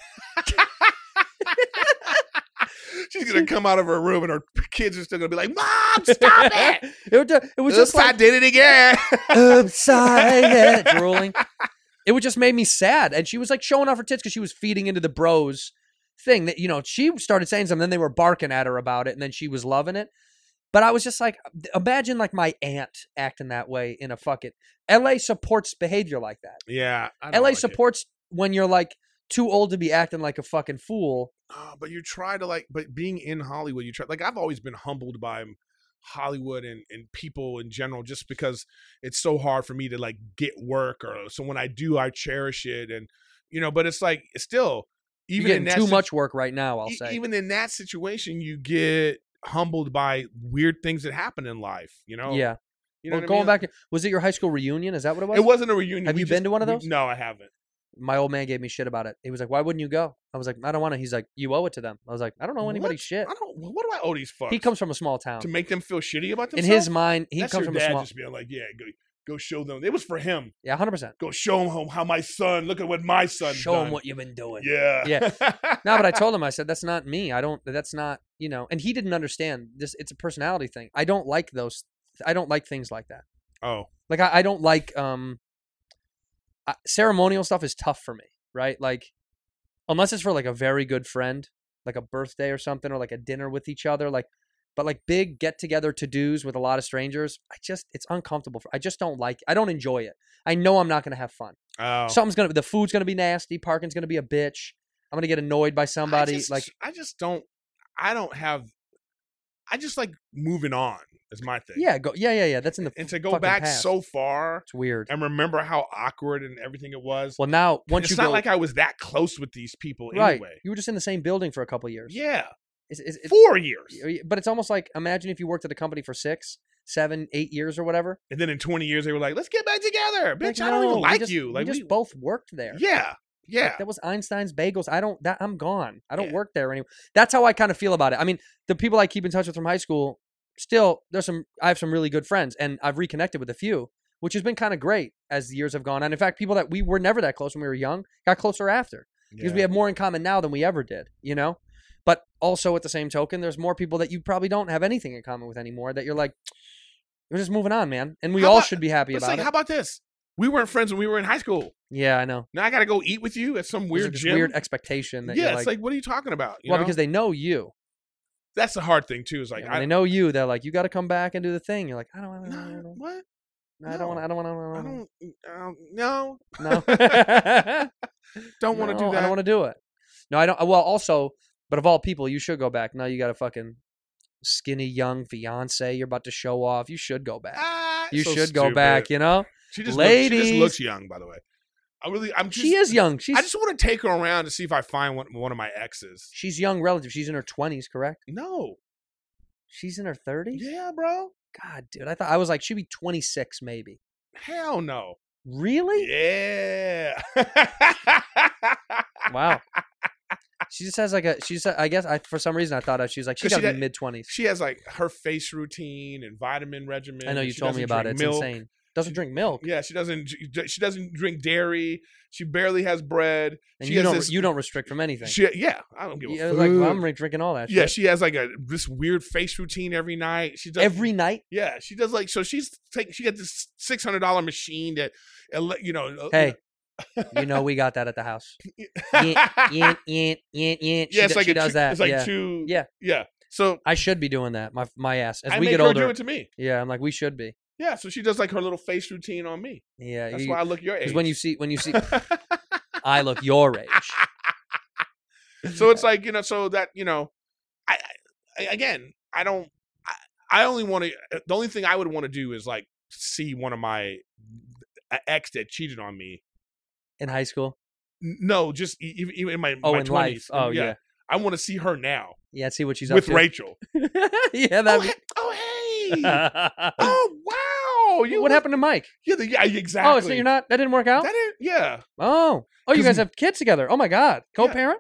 She's gonna come out of her room and her kids are still gonna be like, "Mom, stop it! it was just, it was Oops, just I like, did it again." upside head drooling. It would just made me sad. And she was like showing off her tits because she was feeding into the bros thing that, you know, she started saying something, then they were barking at her about it, and then she was loving it. But I was just like, imagine like my aunt acting that way in a fucking L A supports behavior like that. Yeah, I don't L A like it. supports when you're like too old to be acting like a fucking fool. Uh, but you try to like, but being in Hollywood, you try. Like I've always been humbled by Hollywood and and people in general, just because it's so hard for me to like get work, or so when I do, I cherish it, and you know. But it's like it's still You're even in getting that too sit- much work right now, I'll e- say. even in that situation, you get humbled by weird things that happen in life. You know. yeah. You know Well, what I going mean? back, was it your high school reunion? Is that what it was? It wasn't a reunion. Have We you just- been to one of we- those? No, I haven't. My old man gave me shit about it. He was like, "Why wouldn't you go?" I was like, "I don't want to." He's like, "You owe it to them." I was like, "I don't know anybody's What? shit." I don't. What do I owe these fucks? He comes from a small town. to make them feel shitty about In themselves. his mind, he That's comes your from a dad small. just being like, yeah, go go show them. It was for him. Yeah, one hundred percent. Go show him how, how my son. Look at what my son. Show done. him what you've been doing. Yeah. Yeah. No, but I told him, I said, that's not me. I don't, that's not, you know, and he didn't understand this. It's a personality thing. I don't like those. I don't like things like that. Oh. Like, I, I don't like, um, I, ceremonial stuff is tough for me, right? Like, unless it's for like a very good friend, like a birthday or something, or like a dinner with each other, like, but like big get together to dos with a lot of strangers, I just, it's uncomfortable. For, I just don't like, I don't enjoy it. I know I'm not going to have fun. Oh. Something's going to, the food's going to be nasty. Parking's going to be a bitch. I'm going to get annoyed by somebody. I just, like, I just don't. I don't have I just like moving on. Is my thing. Yeah, go. Yeah, yeah, yeah. That's in the And to go fucking back past. so far It's weird. and remember how awkward and everything it was. Well, now once it's you not go, like I was that close with these people right, anyway. you were just in the same building for a couple years. Yeah, It's, it's, it's, four years. but it's almost like imagine if you worked at a company for six, seven, eight years or whatever. And then in twenty years, they were like, "Let's get back together, bitch." Like, I don't no, even we like just- you. Like we just we, both worked there. yeah, yeah. Like, that was Einstein's Bagels. I don't. That I'm gone. I don't Yeah. work there anymore. That's how I kind of feel about it. I mean, the people I keep in touch with from high school, still, there's some. I have some really good friends, and I've reconnected with a few, which has been kind of great as the years have gone on. In fact, people that we were never that close when we were young got closer after because we Yeah. have more in common now than we ever did. You know, but also at the same token, there's more people that you probably don't have anything in common with anymore. That you're like, we're just moving on, man, and we How all about- should be happy But it's about like, it. how about this? We weren't friends when we were in high school. Yeah, I know. Now I got to go eat with you at some There's weird this gym. weird expectation that yeah, you're it's like, like, what are you talking about? You well, know? because they know you. that's the hard thing too. Is like, Yeah, when I they know you, they're like, you got to come back and do the thing. You're like, I don't want no, to. what? I don't want. I don't want I to. don't. Um, no, No. don't want to No, do that. I don't want to do it. No, I don't. Well, also, but of all people, you should go back. Now you got a fucking skinny young fiance. You're about to show off. You should go back. Ah, You so should go back. stupid. You know, She just looks, she just Ladies. looks young, by the way. I really, I'm just. she is young. She's I just want to take her around to see if I find one, one of my exes. she's young relative. She's in her twenties, correct? No. She's in her thirties. Yeah, bro. God, dude, I thought I was like she'd be twenty-six, maybe. Hell no. Really? Yeah. Wow. She just has like a. She's. I guess I for some reason I thought she was like she's 'Cause got to she be got- mid twenties. She has like her face routine and vitamin regimen. I know and you she told me doesn't about it. drink It's milk. insane. Doesn't drink milk. Yeah, she doesn't. She doesn't drink dairy. She barely has bread. And she you has don't. this- you don't restrict from anything. She, yeah, I don't give a Yeah, fuck. like I'm like, drinking all that. yeah, shit. she has like a this weird face routine every night. She does every night. Yeah, she does like so. She's taking. She got this six hundred dollar machine that, ele- you know. uh, Hey, you know we got that at the house. yeah, Yin, yin, yin, yin. She, it's do- like she a does two, that. It's like yeah. two. Yeah. yeah. So I should be doing that. My my ass. As I we make get her older. do it to me. Yeah, I'm like we should be. Yeah, so she does like her little face routine on me. Yeah. That's you- why I look your age. Because when you see when you see, I look your age. so it's like you know, so that you know, I, I again, I don't. I, I only want to. The only thing I would want to do is like see one of my ex that cheated on me. In high school. N- No, just e- even, even in my Oh, my in twenties. life. Oh, yeah. I want to see her now Yeah. See what she's with up to. Rachel. yeah. Oh, That. hey, oh hey! oh wow! You what happened to Mike? Yeah, the, yeah, exactly. Oh, so you're not. That didn't work out. That didn't, yeah. Oh. Oh, you 'Cause- guys have kids together. Oh my God. Co-parent.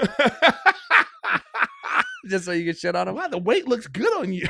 Just so you can shit on him. wow, the weight looks good on you.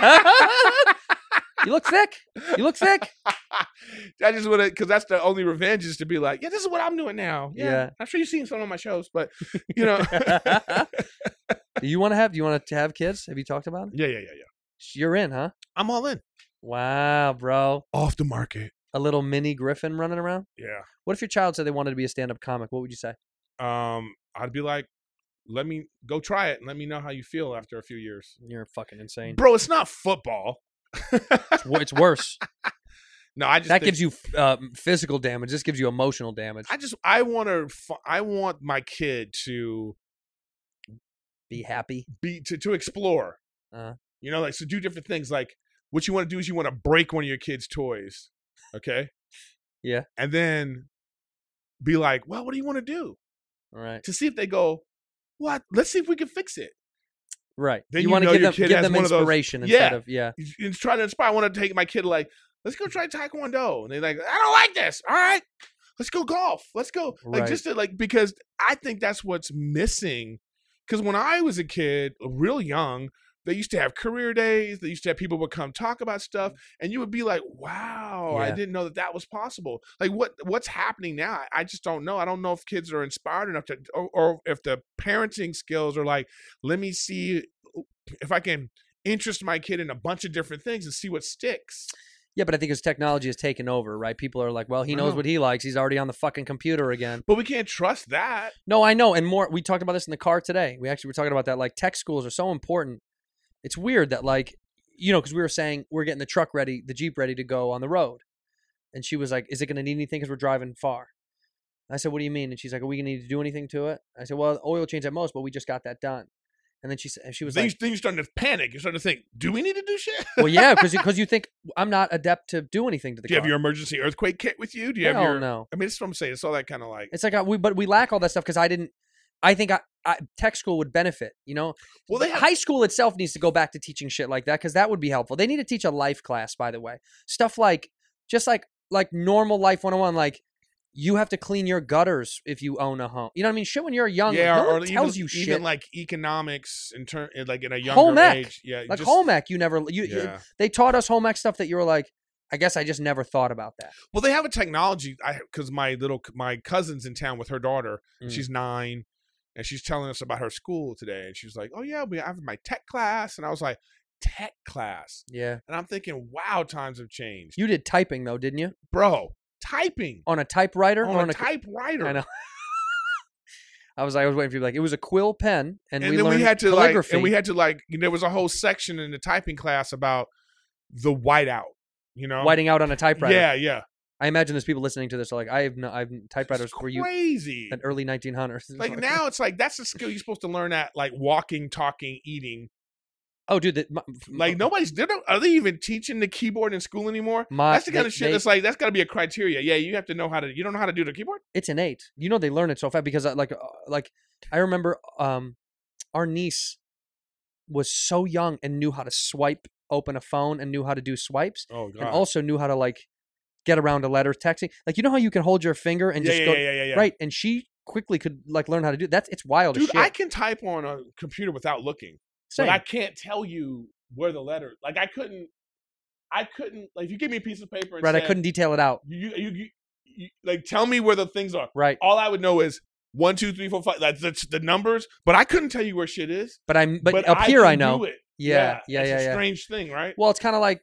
You look thick. You look thick. I just want to, because that's the only revenge is to be like, yeah, this is what I'm doing now. Yeah, Yeah. I'm sure you've seen some of my shows, but you know, Do you want to have? Do you want to have kids? Have you talked about it? yeah, yeah, yeah, yeah. You're in, huh? I'm all in. Wow, bro. Off the market. A little mini Griffin running around. Yeah. What if your child said they wanted to be a stand-up comic? What would you say? Um, I'd be like, let me go try it and let me know how you feel after a few years. You're fucking insane. Bro, it's not football. It's, wo- it's worse. No, I just That think- gives you uh, physical damage. This gives you emotional damage. I just I want to I want my kid to Be happy. be to to explore. Uh-huh. You know, like so do different things. Like what you want to do is you want to break one of your kids' toys, okay? Yeah. And then be like, well, what do you want to do? All right. To see if they go, what? Let's see if we can fix it. Right. Then you you want to know give your them kid give has them one of those- inspiration Yeah. instead of yeah. You- you try to inspire. I want to take my kid like, let's go try Taekwondo. And they're like, I don't like this. All right. Let's go golf. Let's go. Like Right. just to like because I think that's what's missing. Because when I was a kid, real young, they used to have career days. They used to have people would come talk about stuff, and you would be like, "Wow, I Yeah. didn't know that that was possible." Like what what's happening now? I, I just don't know. I don't know if kids are inspired enough to, or, or if the parenting skills are like, let me see if I can interest my kid in a bunch of different things and see what sticks. Yeah, but I think as technology has taken over, right? People are like, well, he I knows know. what he likes. He's already on the fucking computer again. But we can't trust that. No, I know. And more, we talked about this in the car today. We actually were talking about that. Like, tech schools are so important. It's weird that, like, you know, because we were saying we're getting the truck ready, the Jeep ready to go on the road. And she was like, is it going to need anything because we're driving far? I said, what do you mean? And she's like, are we going to need to do anything to it? I said, well, oil change at most, but we just got that done. And then she said, she was then, like, you, then you're starting to panic. You're starting to think, do we need to do shit? well, yeah, because because you think I'm not adept to do anything to the Do you car. have your emergency earthquake kit with you? Do you have Hell your? no. I mean, it's what I'm saying. It's all that kind of like. It's like I, we, but we lack all that stuff because I didn't. I think I, I, tech school would benefit. You know, Well, they have, high school itself needs to go back to teaching shit like that because that would be helpful. They need to teach a life class, by the way, stuff like just like like normal life one oh one, like. You have to clean your gutters if you own a home. You know what I mean? Shit when you're young, yeah, no or, one or tells even, you shit. even like economics in turn, like in a younger Home ec. age. Yeah, Like just, home ec, you never you, you Yeah. they taught us home ec stuff that you were like, I guess I just never thought about that. Well, they have a technology. I because my little my cousin's in town with her daughter. Mm. She's nine, and she's telling us about her school today. And she's like, "Oh yeah, we have my tech class." And I was like, "Tech class?" Yeah. And I'm thinking, "Wow, times have changed, You did typing though, didn't you? bro." Typing On a typewriter on or a on a typewriter. I know. I was I was waiting for you to be like, it was a quill pen and, And, we then learned we had to calligraphy. like, and we had to like, there was a whole section in the typing class about the whiteout. You know, whiting out on a typewriter. Yeah, yeah. I imagine there's people listening to this are like, I have no I've typewriters It's were you crazy. an early nineteen hundreds. Like now, it's like that's a skill you're supposed to learn at like walking, talking, eating. Oh, dude, that, my, Like nobody's. They don't, are they even teaching the keyboard in school anymore? My- that's the kind they- of shit. they- That's like that's got to be a criteria. Yeah, you have to know how to. You don't know how to do the keyboard. it's innate. You know they learn it so fast because uh, like uh, like I remember um our niece was so young and knew how to swipe open a phone and knew how to do swipes Oh god. and also knew how to like get around a letter texting. Like you know how you can hold your finger and yeah, just yeah, go yeah, yeah, yeah. right, and she quickly could like learn how to do that's it's wild as Dude, shit. I can type on a computer without looking, Same. but I can't tell you where the letter. Like I couldn't. I couldn't. Like if you give me a piece of paper and right, I said, couldn't detail it out. You, you, you, you, like tell me where the things are. Right. All I would know is one, two, three, four, five. That's, that's the numbers, but I couldn't tell you where shit is. But I'm but, But up I here can I know. do it. Yeah, yeah, it's yeah, a yeah. strange thing, right? Well, it's kind of like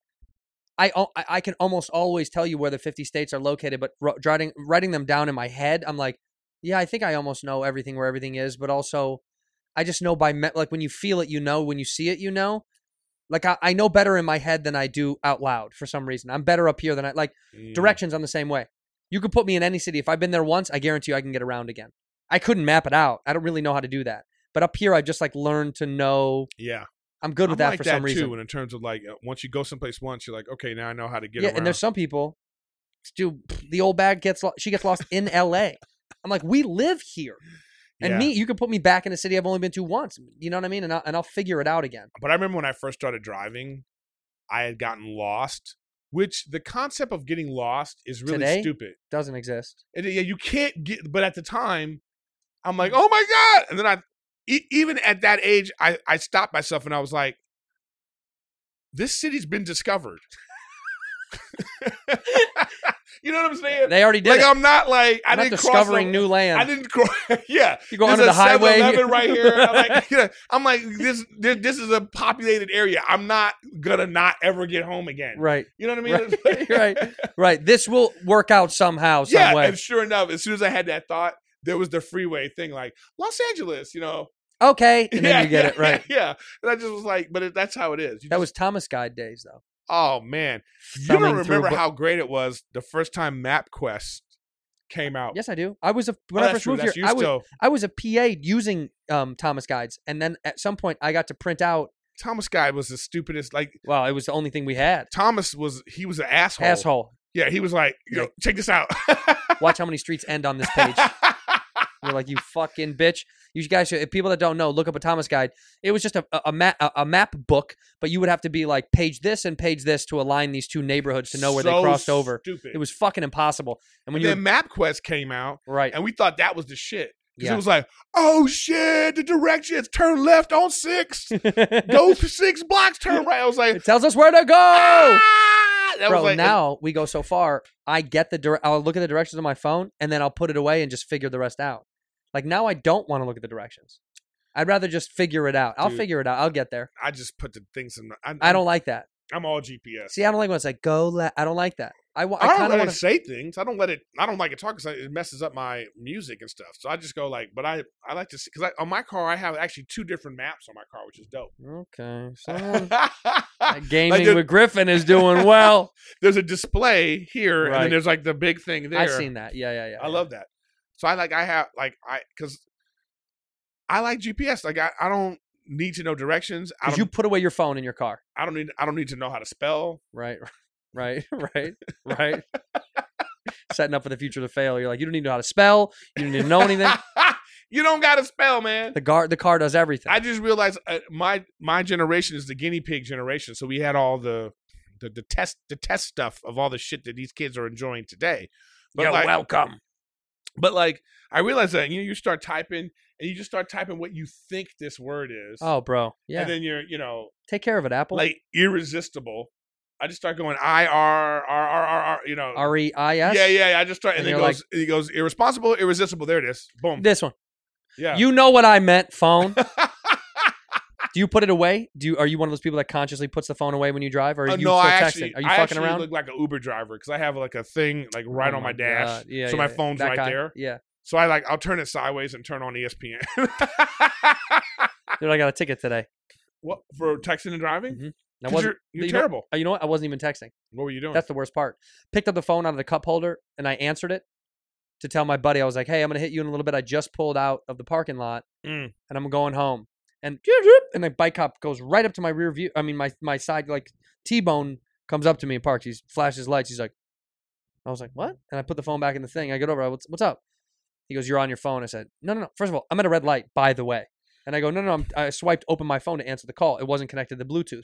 I al- I I can almost always tell you where the fifty states are located, but ro- writing writing them down in my head, I'm like, yeah, I think I almost know everything where everything is, but also I just know by me- like when you feel it, you know, when you see it, you know. Like I, I know better in my head than I do out loud for some reason. I'm better up here than I like Mm. directions. I'm the same way. You could put me in any city. If I've been there once, I guarantee you I can get around again. I couldn't map it out. I don't really know how to do that. But up here, I just like learned to know. Yeah. I'm good with I'm that like for that some reason. too. And in terms of like, uh, once you go someplace once, you're like, okay, now I know how to get Yeah, around. and there's some people, dude, the old bag gets lo- she gets lost in L A. I'm like, we live here, and Yeah. me, you can put me back in a city I've only been to once. You know what I mean? And I'll, and I'll figure it out again. But I remember when I first started driving, I had gotten lost. Which the concept of getting lost is really Today? stupid. Doesn't exist. And, yeah, you can't get. But at the time, I'm like, oh my god! And then I, e- even at that age, I I stopped myself and I was like, this city's been discovered. You know what I'm saying? They already did Like it. I'm not like I I'm not didn't discovering cross new land. I didn't cross. Yeah, You go there's under a the highway. seven eleven right here. I'm like, you know, I'm like this, this. This is a populated area. I'm not gonna not ever get home again. Right. You know what I mean? Right. right. Right. This will work out somehow, some Yeah. way. And sure enough, as soon as I had that thought, there was the freeway thing, like Los Angeles. You know. Okay. And then Yeah, you get yeah, it right. Yeah. yeah. And I just was like, but it, that's how it is. You That just- was Thomas Guide days, though. Oh man, you Thumbing don't through remember bo- how great it was the first time MapQuest came out. Yes, I do. I was a when Oh, I that's first true. moved That's here. you I was still. I was a P A using um, Thomas Guides, and then at some point I got to print out. Thomas Guide was the stupidest. Like Well, it was the only thing we had. Thomas was, he was an asshole. Asshole. Yeah, he was like, yo, Like- check this out. Watch how many streets end on this page. You're like, you fucking bitch. You guys, should, if people that don't know, look up a Thomas Guide. It was just a a, a map a, a map book, but you would have to be like page this and page this to align these two neighborhoods to know where they So crossed over. Stupid. It was fucking impossible. And when and you then MapQuest came out, right, and we thought that was the shit. Because Yeah. it was like, oh shit, the directions, turn left on six, go for six blocks, turn right. I was like, it tells us where to go. ah! That Bro, was like, now we go so far. I get the dire- I'll look at the directions on my phone, and then I'll put it away and just figure the rest out. Like now, I don't want to look at the directions. I'd rather just figure it out. I'll Dude. figure it out. I'll get there. I just put the things in. I, I don't like that. I'm all G P S. See, I don't like when it's like go left. I don't like that. I, wa- I I don't kind of let want it to. say things. I don't let it. I don't like it talk because it messes up my music and stuff. So I just go like, but I I like to see because on my car I have actually two different maps on my car, which is dope. Okay, so gaming Like, there- with Griffin is doing well. There's a display here, and Right. then there's like the big thing there. I've seen that. Yeah, yeah, yeah. I yeah. love that. So I like I have like I because I like G P S. Like I, I don't need to know directions. I Because don't. you put away your phone in your car. I don't need. I don't need to know how to spell. Right, right, right, right. Setting up for the future to fail. You're like, you don't need to know how to spell. You don't need to know anything. You don't got to spell, man. The car, the car does everything. I just realized uh, my my generation is the guinea pig generation. So we had all the the, the test the test stuff of all the shit that these kids are enjoying today. But You're like, welcome. But like, I realized that you know you start typing and you just start typing what you think this word is. Oh, bro. Yeah. And then you're you know Take care of it, Apple. like irresistible. I just start going I R R R R R. You know. R E I S? Yeah, yeah, yeah. I just start and, And then it you're goes it goes irresponsible, irresistible. There it is. Boom. This one. Yeah. You know what I meant, phone. Do you put it away? Do you? Are you one of those people that consciously puts the phone away when you drive, or are Uh, you no, still I texting? actually, are you I fucking actually around? look like an Uber driver because I have like a thing like right Oh on my my dash, God. Yeah, so yeah, my yeah. phone's That right guy. there. Yeah. So I like I'll turn it sideways and turn on E S P N. Dude, I got a ticket today. What for texting and driving? Mhm. I 'Cause wasn't- you're you're you know- terrible. uh, You know what? I wasn't even texting. What were you doing? That's the worst part. Picked up the phone out of the cup holder and I answered it to tell my buddy. I was like, "Hey, I'm gonna hit you in a little bit. I just pulled out of the parking lot Mm. and I'm going home." And and the bike cop goes right up to my rear view. I mean, my my side like T-bone comes up to me and parks. He flashes lights. He's like, I was like, "What?" And I put the phone back in the thing. I get over. What's what's up? He goes, "You're on your phone." I said, "No, no, no. First of all, I'm at a red light, by the way." And I go, "No, no, no. I'm, I swiped open my phone to answer the call. It wasn't connected to Bluetooth."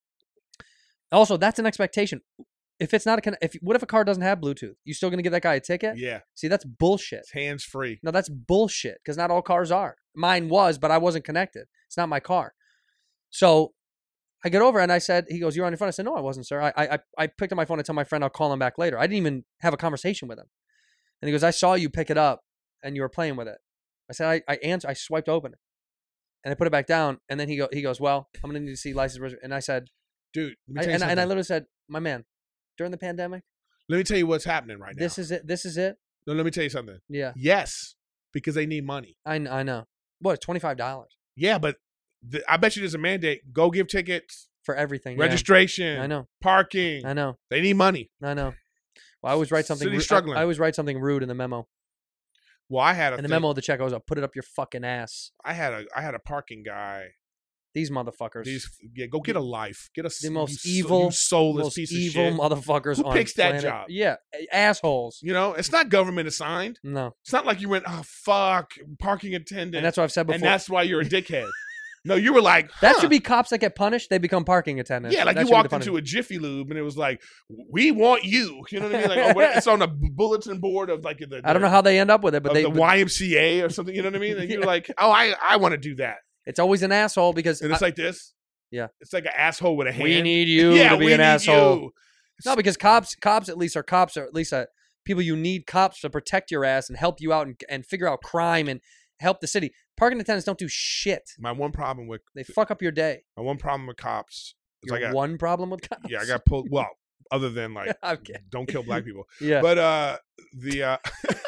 Also, that's an expectation. If it's not a con- if what if a car doesn't have Bluetooth? You still gonna give that guy a ticket? Yeah, See, that's bullshit. it's hands free. No, that's bullshit because not all cars are. Mine was, but I wasn't connected. It's not my car. So I get over and I said, he goes, "You're on your phone." I said, "No, I wasn't, sir. I I I picked up my phone and tell my friend I'll call him back later. I didn't even have a conversation with him." And he goes, "I saw you pick it up and you were playing with it." I said, I I answered, I swiped open it. And I put it back down. And then he go he goes, "Well, I'm gonna need to see license." res-" And I said, Dude, let me I, tell you and, I, and I something. literally said, "My man, during the pandemic, Let me tell you what's happening right now. this is it. This is it." No, let me tell you something. Yeah, Yes, because they need money. I, kn- I know. What, twenty-five dollars Yeah, but the, I bet you there's a mandate. Go give tickets, for everything. yeah. registration, I know. parking. I know. They need money. I know. Well, I always write something. City's ru- I- struggling. I, always write something rude in the memo. Well, I had a In the thing- memo of the check, I was like, "Put it up your fucking ass." I had a I had a parking guy. These motherfuckers. These yeah, go get a life. Get a the most you, so- evil, you soulless most piece evil of shit. motherfuckers Who on picks that planet- job? Yeah, a- assholes. You know, it's not government assigned. No, It's not like you went, oh fuck, parking attendant, and that's what I've said before. and that's why you're a dickhead. No, you were like, that huh. should be cops that get punished. They become parking attendants. Yeah, like That you should be the walked punishment. into a Jiffy Lube and it was like, we want you. You know what I mean? Like, oh, what- it's on a bulletin board of like the, I don't know how they end up with it, but of they. the but Y M C A or something. You know what I mean? And you're Yeah. like, oh, I I want to do that. it's always an asshole because And it's I- like this. Yeah. It's like an asshole with a hand. we need you yeah, to be we an need asshole. you. No, because cops, cops at least are cops, or at least uh, people you need cops to protect your ass and help you out and, and figure out crime and help the city. Parking attendants don't do shit. My one problem with They fuck up your day. my one problem with cops is Your I got one problem with cops. yeah I got pulled. Well, other than like I'm kidding. don't kill black people, Yeah. but uh the uh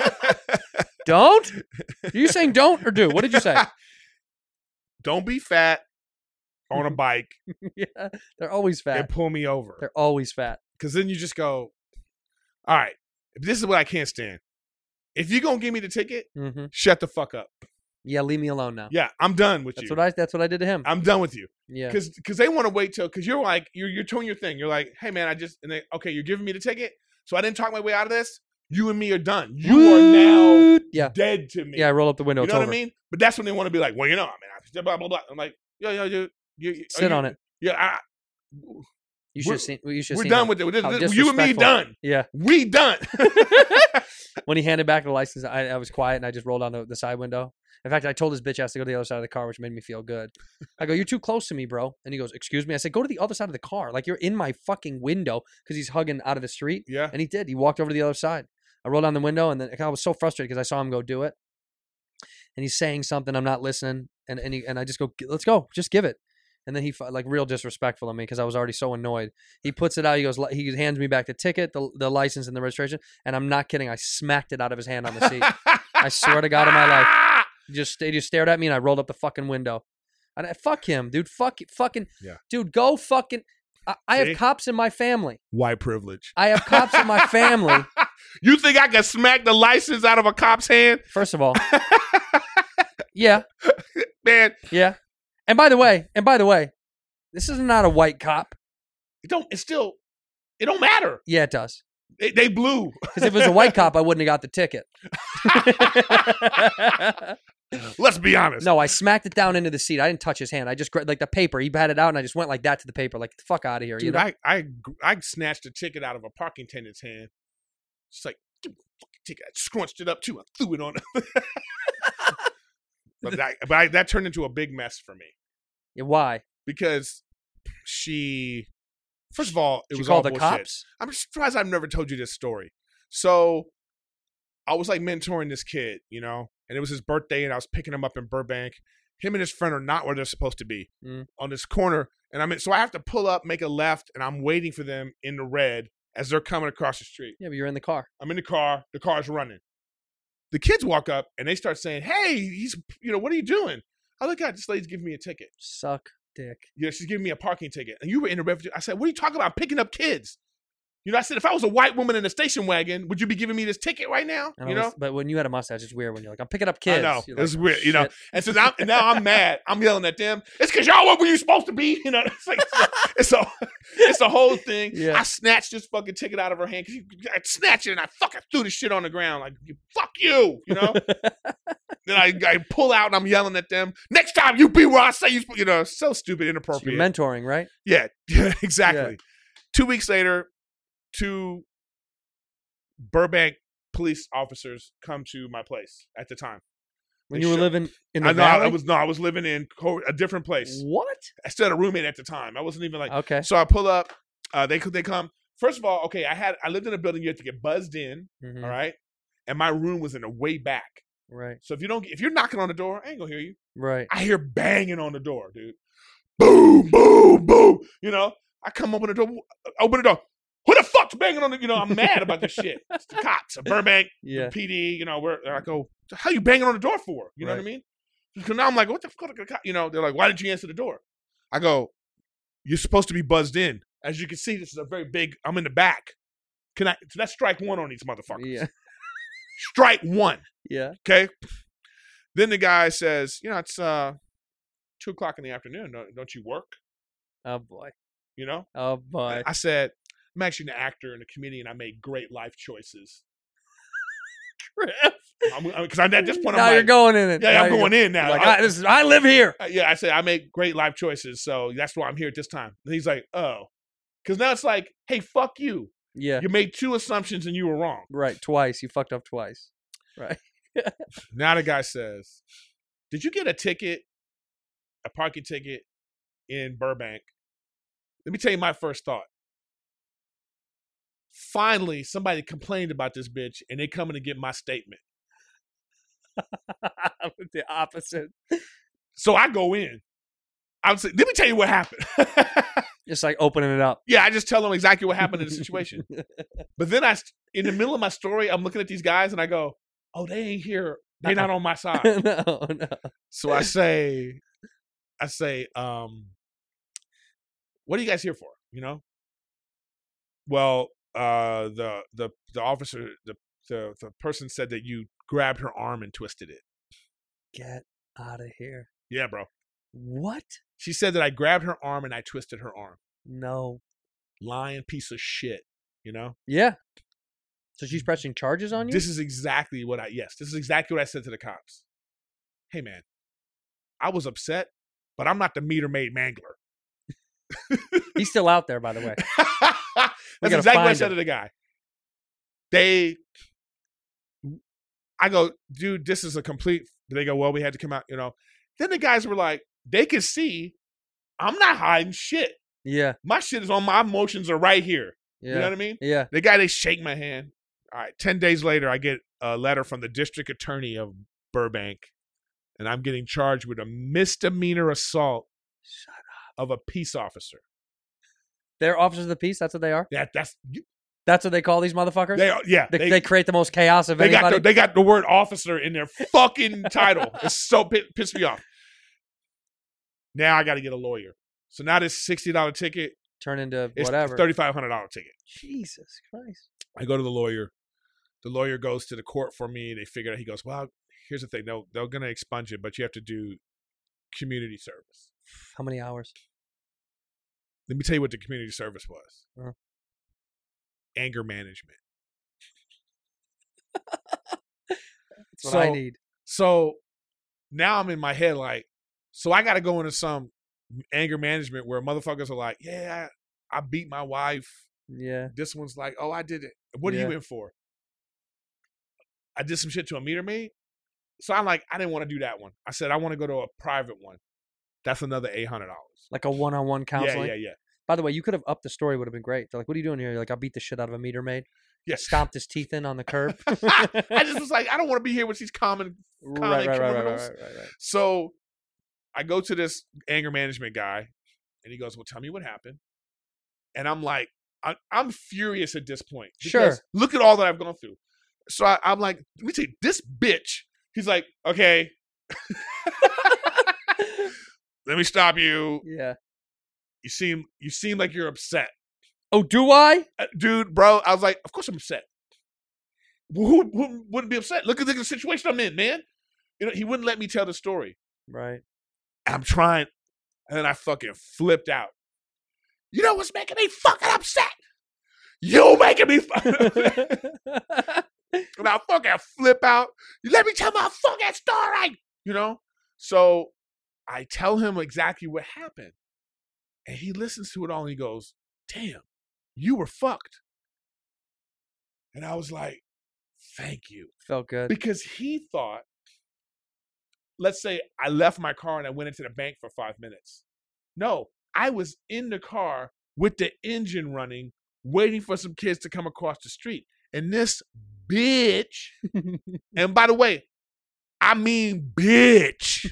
Don't? Are you saying don't or do? What did you say? don't be fat on a bike Yeah, they're always and fat. pull me over. They're always fat. Because then you just go, all right, this is what I can't stand. If you're going to give me the ticket, hmm shut the fuck up. Yeah, leave me alone now. Yeah, I'm done with That's you. what I. That's what I did to him. I'm done with you. Yeah. Because because they want to wait till, because you're like, you're, you're doing your thing. You're like, hey, man, I just, and they, okay, you're giving me the ticket. So I didn't talk my way out of this. You and me are done. You are now Yeah. dead to me. Yeah, I roll up the window. You It's know over. what I mean? But that's when they want to be like, well, you know, man, blah, blah, blah. I'm like, yo, yo, yo. You, you, Sit you, on it. Yeah, I, You should We're- have seen. You should. we're seen done him. with it. How You and me disrespectful. done. Yeah. We done. When he handed back the license, I, I was quiet and I just rolled down the, the side window. In fact, I told his bitch ass to go to the other side of the car, which made me feel good. I go, "You're too close to me, bro." And he goes, "Excuse me." I said, "Go to the other side of the car. Like you're in my fucking window," because he's hugging out of the street. Yeah. And he did. He walked over to the other side. I rolled down the window, and then I was so frustrated because I saw him go do it. And he's saying something, I'm not listening, and and, he, and I just go, "Let's go, just give it." And then he fu- like real disrespectful of me because I was already so annoyed. He puts it out. He goes, li- he hands me back the ticket, the the license, and the registration. And I'm not kidding. I smacked it out of his hand on the seat. I swear to God in my life. He just he just stared at me, and I rolled up the fucking window. And I, fuck him, dude. Fuck fucking Yeah. dude. Go fucking. I, I See? have cops in my family. White privilege. I have cops in my family. You think I can smack the license out of a cop's hand? First of all, yeah, Man, yeah. And by the way, and by the way, this is not a white cop. It don't. It's still. It don't matter. Yeah, it does. They, they blew. Because if it was a white cop, I wouldn't have got the ticket. Let's be honest. No, I smacked it down into the seat. I didn't touch his hand. I just grabbed like the paper. He had it out, and I just went like that to the paper, like, get the fuck out of here. Dude, you know? I, I I snatched a ticket out of a parking attendant's hand. She's like, give me the fucking ticket. I scrunched it up too. I threw it on her. but I, but I, that turned into a big mess for me Yeah, why? because she, first of all, it She was all called the bullshit. cops? I'm surprised I've never told you this story. So I was like mentoring this kid, you know, and it was his birthday, and I was picking him up in Burbank. Him and his friend are not where they're supposed to be Mm. on this corner. And I'm in, so I have to pull up, make a left, and I'm waiting for them in the red as they're coming across the street. Yeah, but you're in the car. I'm in the car. The car's running. The kids walk up and they start saying, "Hey, he's, you know, what are you doing?" I look at this lady's giving me a ticket. Suck dick. Yeah, she's giving me a parking ticket. And you were in a refugee. I said, "What are you talking about? Picking up kids?" You know, I said, if I was a white woman in a station wagon, would you be giving me this ticket right now? And You I know? was- but when you had a mustache, it's weird when you're like, I'm picking up kids. I know. You're It was like, weird, you know. shit. And so now, now I'm mad. I'm yelling at them. It's because y'all weren't where you supposed to be. You know, it's like, it's a, it's a whole thing. Yeah. I snatched this fucking ticket out of her hand. Cause I snatched it and I fucking threw the shit on the ground. Like, fuck you, you know? Then I, I pull out and I'm yelling at them. Next time you be where I say you, sp-" you know, so stupid, So inappropriate. you're mentoring, right? Yeah, exactly. Two weeks later, two Burbank police officers come to my place at the time. When They you were show- living in the I know valley? I was no, I was living in co- a different place. What? I still had a roommate at the time. I wasn't even like. Okay. So I pull up. Uh, they they come. First of all, okay, I had I lived in a building you had to get buzzed in. Mhm. All right, and my room was in the way back. Right. So if you don't, if you're knocking on the door, I ain't gonna hear you. Right. I hear banging on the door, dude. Boom, boom, boom. You know, I come open the door, open the door. Who the fuck's banging on the? You know, I'm mad about this shit. It's the cops, a Burbank, Yeah. P D. You know, where I go, how you banging on the door for? You know what I Right. mean? Because now I'm like, what the fuck? You know, they're like, why didn't you answer the door? I go, you're supposed to be buzzed in. As you can see, this is a very big. I'm in the back. Can I? Let's strike one on these motherfuckers. Yeah. Strike one. Yeah. Okay. Then the guy says, you know, it's uh two o'clock in the afternoon. Don't, don't you work? Oh boy. You know? Oh boy. I said, I'm actually an actor and a comedian. I made great life choices. Because I'm, at this point, now I'm you're like, going in it. yeah, Now I'm you're going in now. Like, I- I, this is, I live here. Uh, yeah, I said I make great life choices, so that's why I'm here at this time. And he's like, oh, because now it's like, hey, fuck you. Yeah. You made two assumptions and you were wrong. Right. Twice. You fucked up twice. Right. Now the guy says, did you get a ticket, a parking ticket in Burbank? Let me tell you my first thought. Finally, somebody complained about this bitch, and they coming to get my statement. The opposite. So I go in. I'm saying, let me tell you what happened. Just like opening it up. Yeah, I just tell them exactly what happened in the situation. But then I, in the middle of my story, I'm looking at these guys and I go, "Oh, they ain't here. They're not on my side." no, no. So I say, I say, um, "What are you guys here for?" You know. Well, uh, the the the officer, the the the person said that you grabbed her arm and twisted it. Get out of here. Yeah, bro. What? She said that I grabbed her arm and I twisted her arm. No. Lying piece of shit. You know. Yeah. So she's pressing charges on you? This is exactly what I, yes, this is exactly what I said to the cops. Hey, man, I was upset, but I'm not the meter maid mangler. He's still out there, by the way. That's gotta exactly what I find said him. to the guy. They, I go, dude, this is a complete, they go, well, we had to come out, you know. Then the guys were like, they could see I'm not hiding shit. Yeah. My shit is on, my emotions are right here. Yeah. You know what I mean? Yeah. The guy, they shake my hand. All right. ten days later, I get a letter from the district attorney of Burbank, and I'm getting charged with a misdemeanor assault Shut of a peace officer. They're officers of the peace. That's what they are. That That's, That's what they call these motherfuckers. they are, yeah. They, they create the most chaos of they got anybody. the, they got the word officer in their fucking title. It's so pi- pissed me off. Now I got to get a lawyer. So now this sixty dollars ticket, Turn into it's whatever. a thirty-five hundred dollars ticket. Jesus Christ. I go to the lawyer. The lawyer goes to the court for me. They figure out, he goes, well, here's the thing. They'll, they're going to expunge it, but you have to do community service. How many hours? Let me tell you what the community service was. Uh-huh. Anger management. That's what so, I need. So now I'm in my head like, so I got to go into some anger management where motherfuckers are like, yeah, I, I beat my wife. Yeah. This one's like, oh, I did it. What are Yeah. you in for? I did some shit to a meter maid. So I'm like, I didn't want to do that one. I said, I want to go to a private one. That's another eight hundred dollars. Like a one-on-one counseling. Yeah, yeah, yeah. By the way, you could have upped the story. Would have been great. They're like, "What are you doing here?" You're like, "I beat the shit out of a meter maid. Yeah. Stomped his teeth in on the curb." I just was like, I don't want to be here with these common, common right, right, right, right, criminals. right, right, right. So I go to this anger management guy, and he goes, well, tell me what happened. And I'm like, I, I'm furious at this point. Sure. Look at all that I've gone through. So I, I'm like, let me tell you, this bitch. He's like, okay. Let me stop you. Yeah. You seem you seem like you're upset. Oh, do I? Uh, dude, bro, I was like, of course I'm upset. Who, who wouldn't be upset? Look at the situation I'm in, man. You know, he wouldn't let me tell the story. Right. I'm trying, and then I fucking flipped out. You know what's making me fucking upset? You making me fucking upset. And I fucking flip out. You let me tell my fucking story. You know? So I tell him exactly what happened. And he listens to it all and he goes, damn, you were fucked. And I was like, thank you. Felt good. Because he thought, let's say I left my car and I went into the bank for five minutes. No, I was in the car with the engine running, waiting for some kids to come across the street. And this bitch, and by the way, I mean bitch.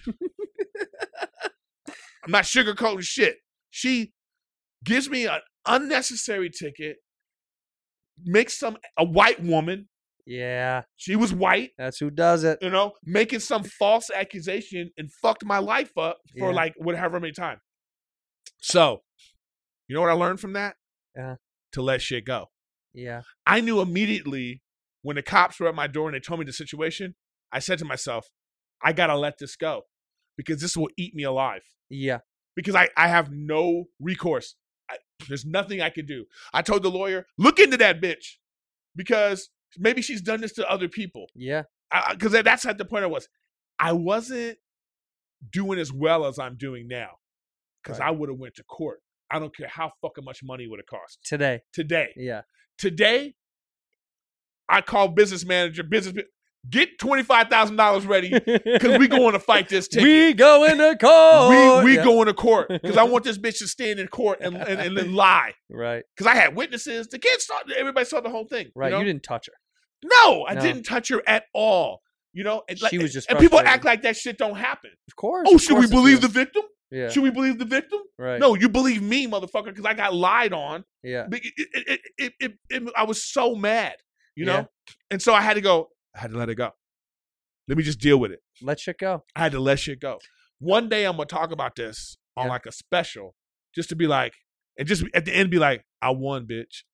I'm not sugarcoating shit. She gives me an unnecessary ticket, makes some, a white woman, Yeah. she was white, That's who does it. you know, making some false accusation and fucked my life up for Yeah. like whatever many time. So, you know what I learned from that? Yeah. To let shit go. Yeah. I knew immediately when the cops were at my door and they told me the situation, I said to myself, I got to let this go because this will eat me alive. Yeah. Because I, I have no recourse. I, there's nothing I can do. I told the lawyer, look into that bitch because maybe she's done this to other people. Yeah. Because that's at the point I was. I wasn't doing as well as I'm doing now because Right. I would have went to court. I don't care how fucking much money it would have cost. Today. Today. Yeah. Today, I call business manager, business, get twenty-five thousand dollars ready because we going to fight this ticket. We go into court. We, we Yeah. going to court because I want this bitch to stand in court and, and, and then lie. Right. Because I had witnesses. The kids saw, everybody saw the whole thing. Right. You, You, know? didn't touch her. No, I No. didn't touch her at all. You know, and, She was just and people frustrated. act like that shit don't happen. Of course. Oh, of should we course it believe the is. victim? Yeah. Should we believe the victim? Right. No, you believe me, motherfucker, because I got lied on. Yeah. It, it, it, it, it, it- I was so mad, you know? Yeah. And so I had to go, I had to let it go. Let me just deal with it. Let shit go. I had to let shit go. One day I'm going to talk about this on Yeah. like a special, just to be like, and just at the end be like, I won, bitch.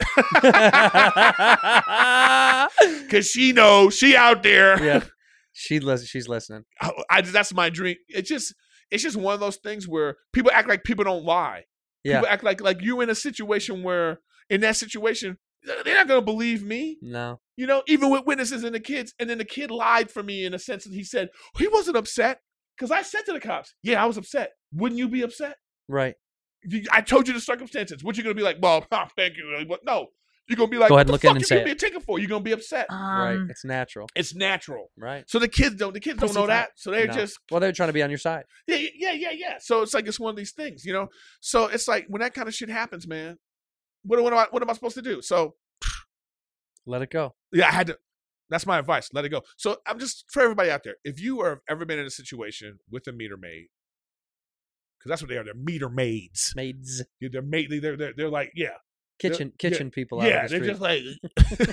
Because she knows, she out there. Yeah. She lis- she's listening. I, I just, that's my dream. It's just, it's just one of those things where people act like people don't lie. Yeah. People act like like you're in a situation where, in that situation, they're not gonna believe me. No. You know, even with witnesses and the kids. And then the kid lied for me in a sense that he said he wasn't upset because I said to the cops, "Yeah, I was upset. Wouldn't you be upset? Right. You- I told you the circumstances. What you gonna be like? Well, thank you. But no, you're gonna be like, Go ahead and what look the in fuck and you say give me it. a ticket for? You're gonna be upset. right. Um, It's natural. It's natural. Right. So the kids don't. The kids don't know that. So they're No. just Well, they're trying to be on your side. yeah, yeah, yeah, yeah. So it's like it's one of these things, you know. So it's like when that kind of shit happens, man. What, what am I? What am I supposed to do? So Let it go. yeah, I had to. That's my advice. Let it go. So I'm just for everybody out there. If you have ever been in a situation with a meter maid, because that's what they are. They're meter maids. Maids. Yeah, They're maid. They're they're they're like yeah, Kitchen yeah, kitchen people out yeah. of the They're street. just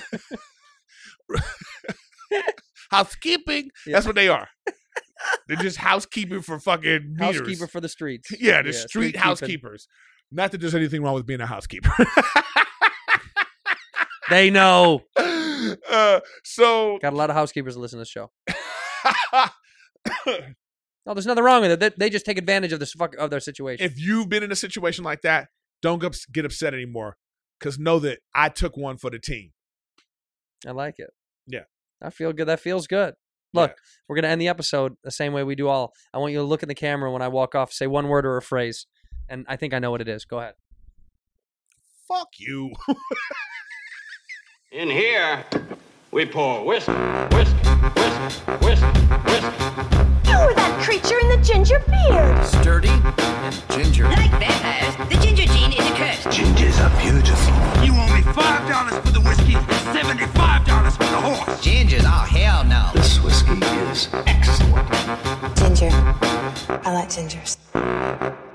like housekeeping. Yeah. That's what they are. They're just housekeeping for fucking meters. Housekeeper for the streets. Yeah, the street, street keeping. housekeepers. Not that there's anything wrong with being a housekeeper. They know. uh, so Got a lot of housekeepers that listen to the show. No, there's nothing wrong with it. They, they just take advantage of this fuck of their situation. If you've been in a situation like that, don't get ups- get upset anymore, because know that I took one for the team. I like it. Yeah. I feel good. That feels good. Look, Yeah. we're going to end the episode the same way we do all. I want you to look in the camera when I walk off, say one word or a phrase, and I think I know what it is. Go ahead. Fuck you. In here, we pour whisk, whisk, whisk, whisk, whisk. You were that creature in the ginger beard. Sturdy and ginger. Like vampires, the ginger gene is a curse. Gingers are beautiful. You owe me five dollars for the whiskey and seventy-five dollars for the horse. Gingers, oh hell no. This whiskey is excellent. Ginger. I like gingers.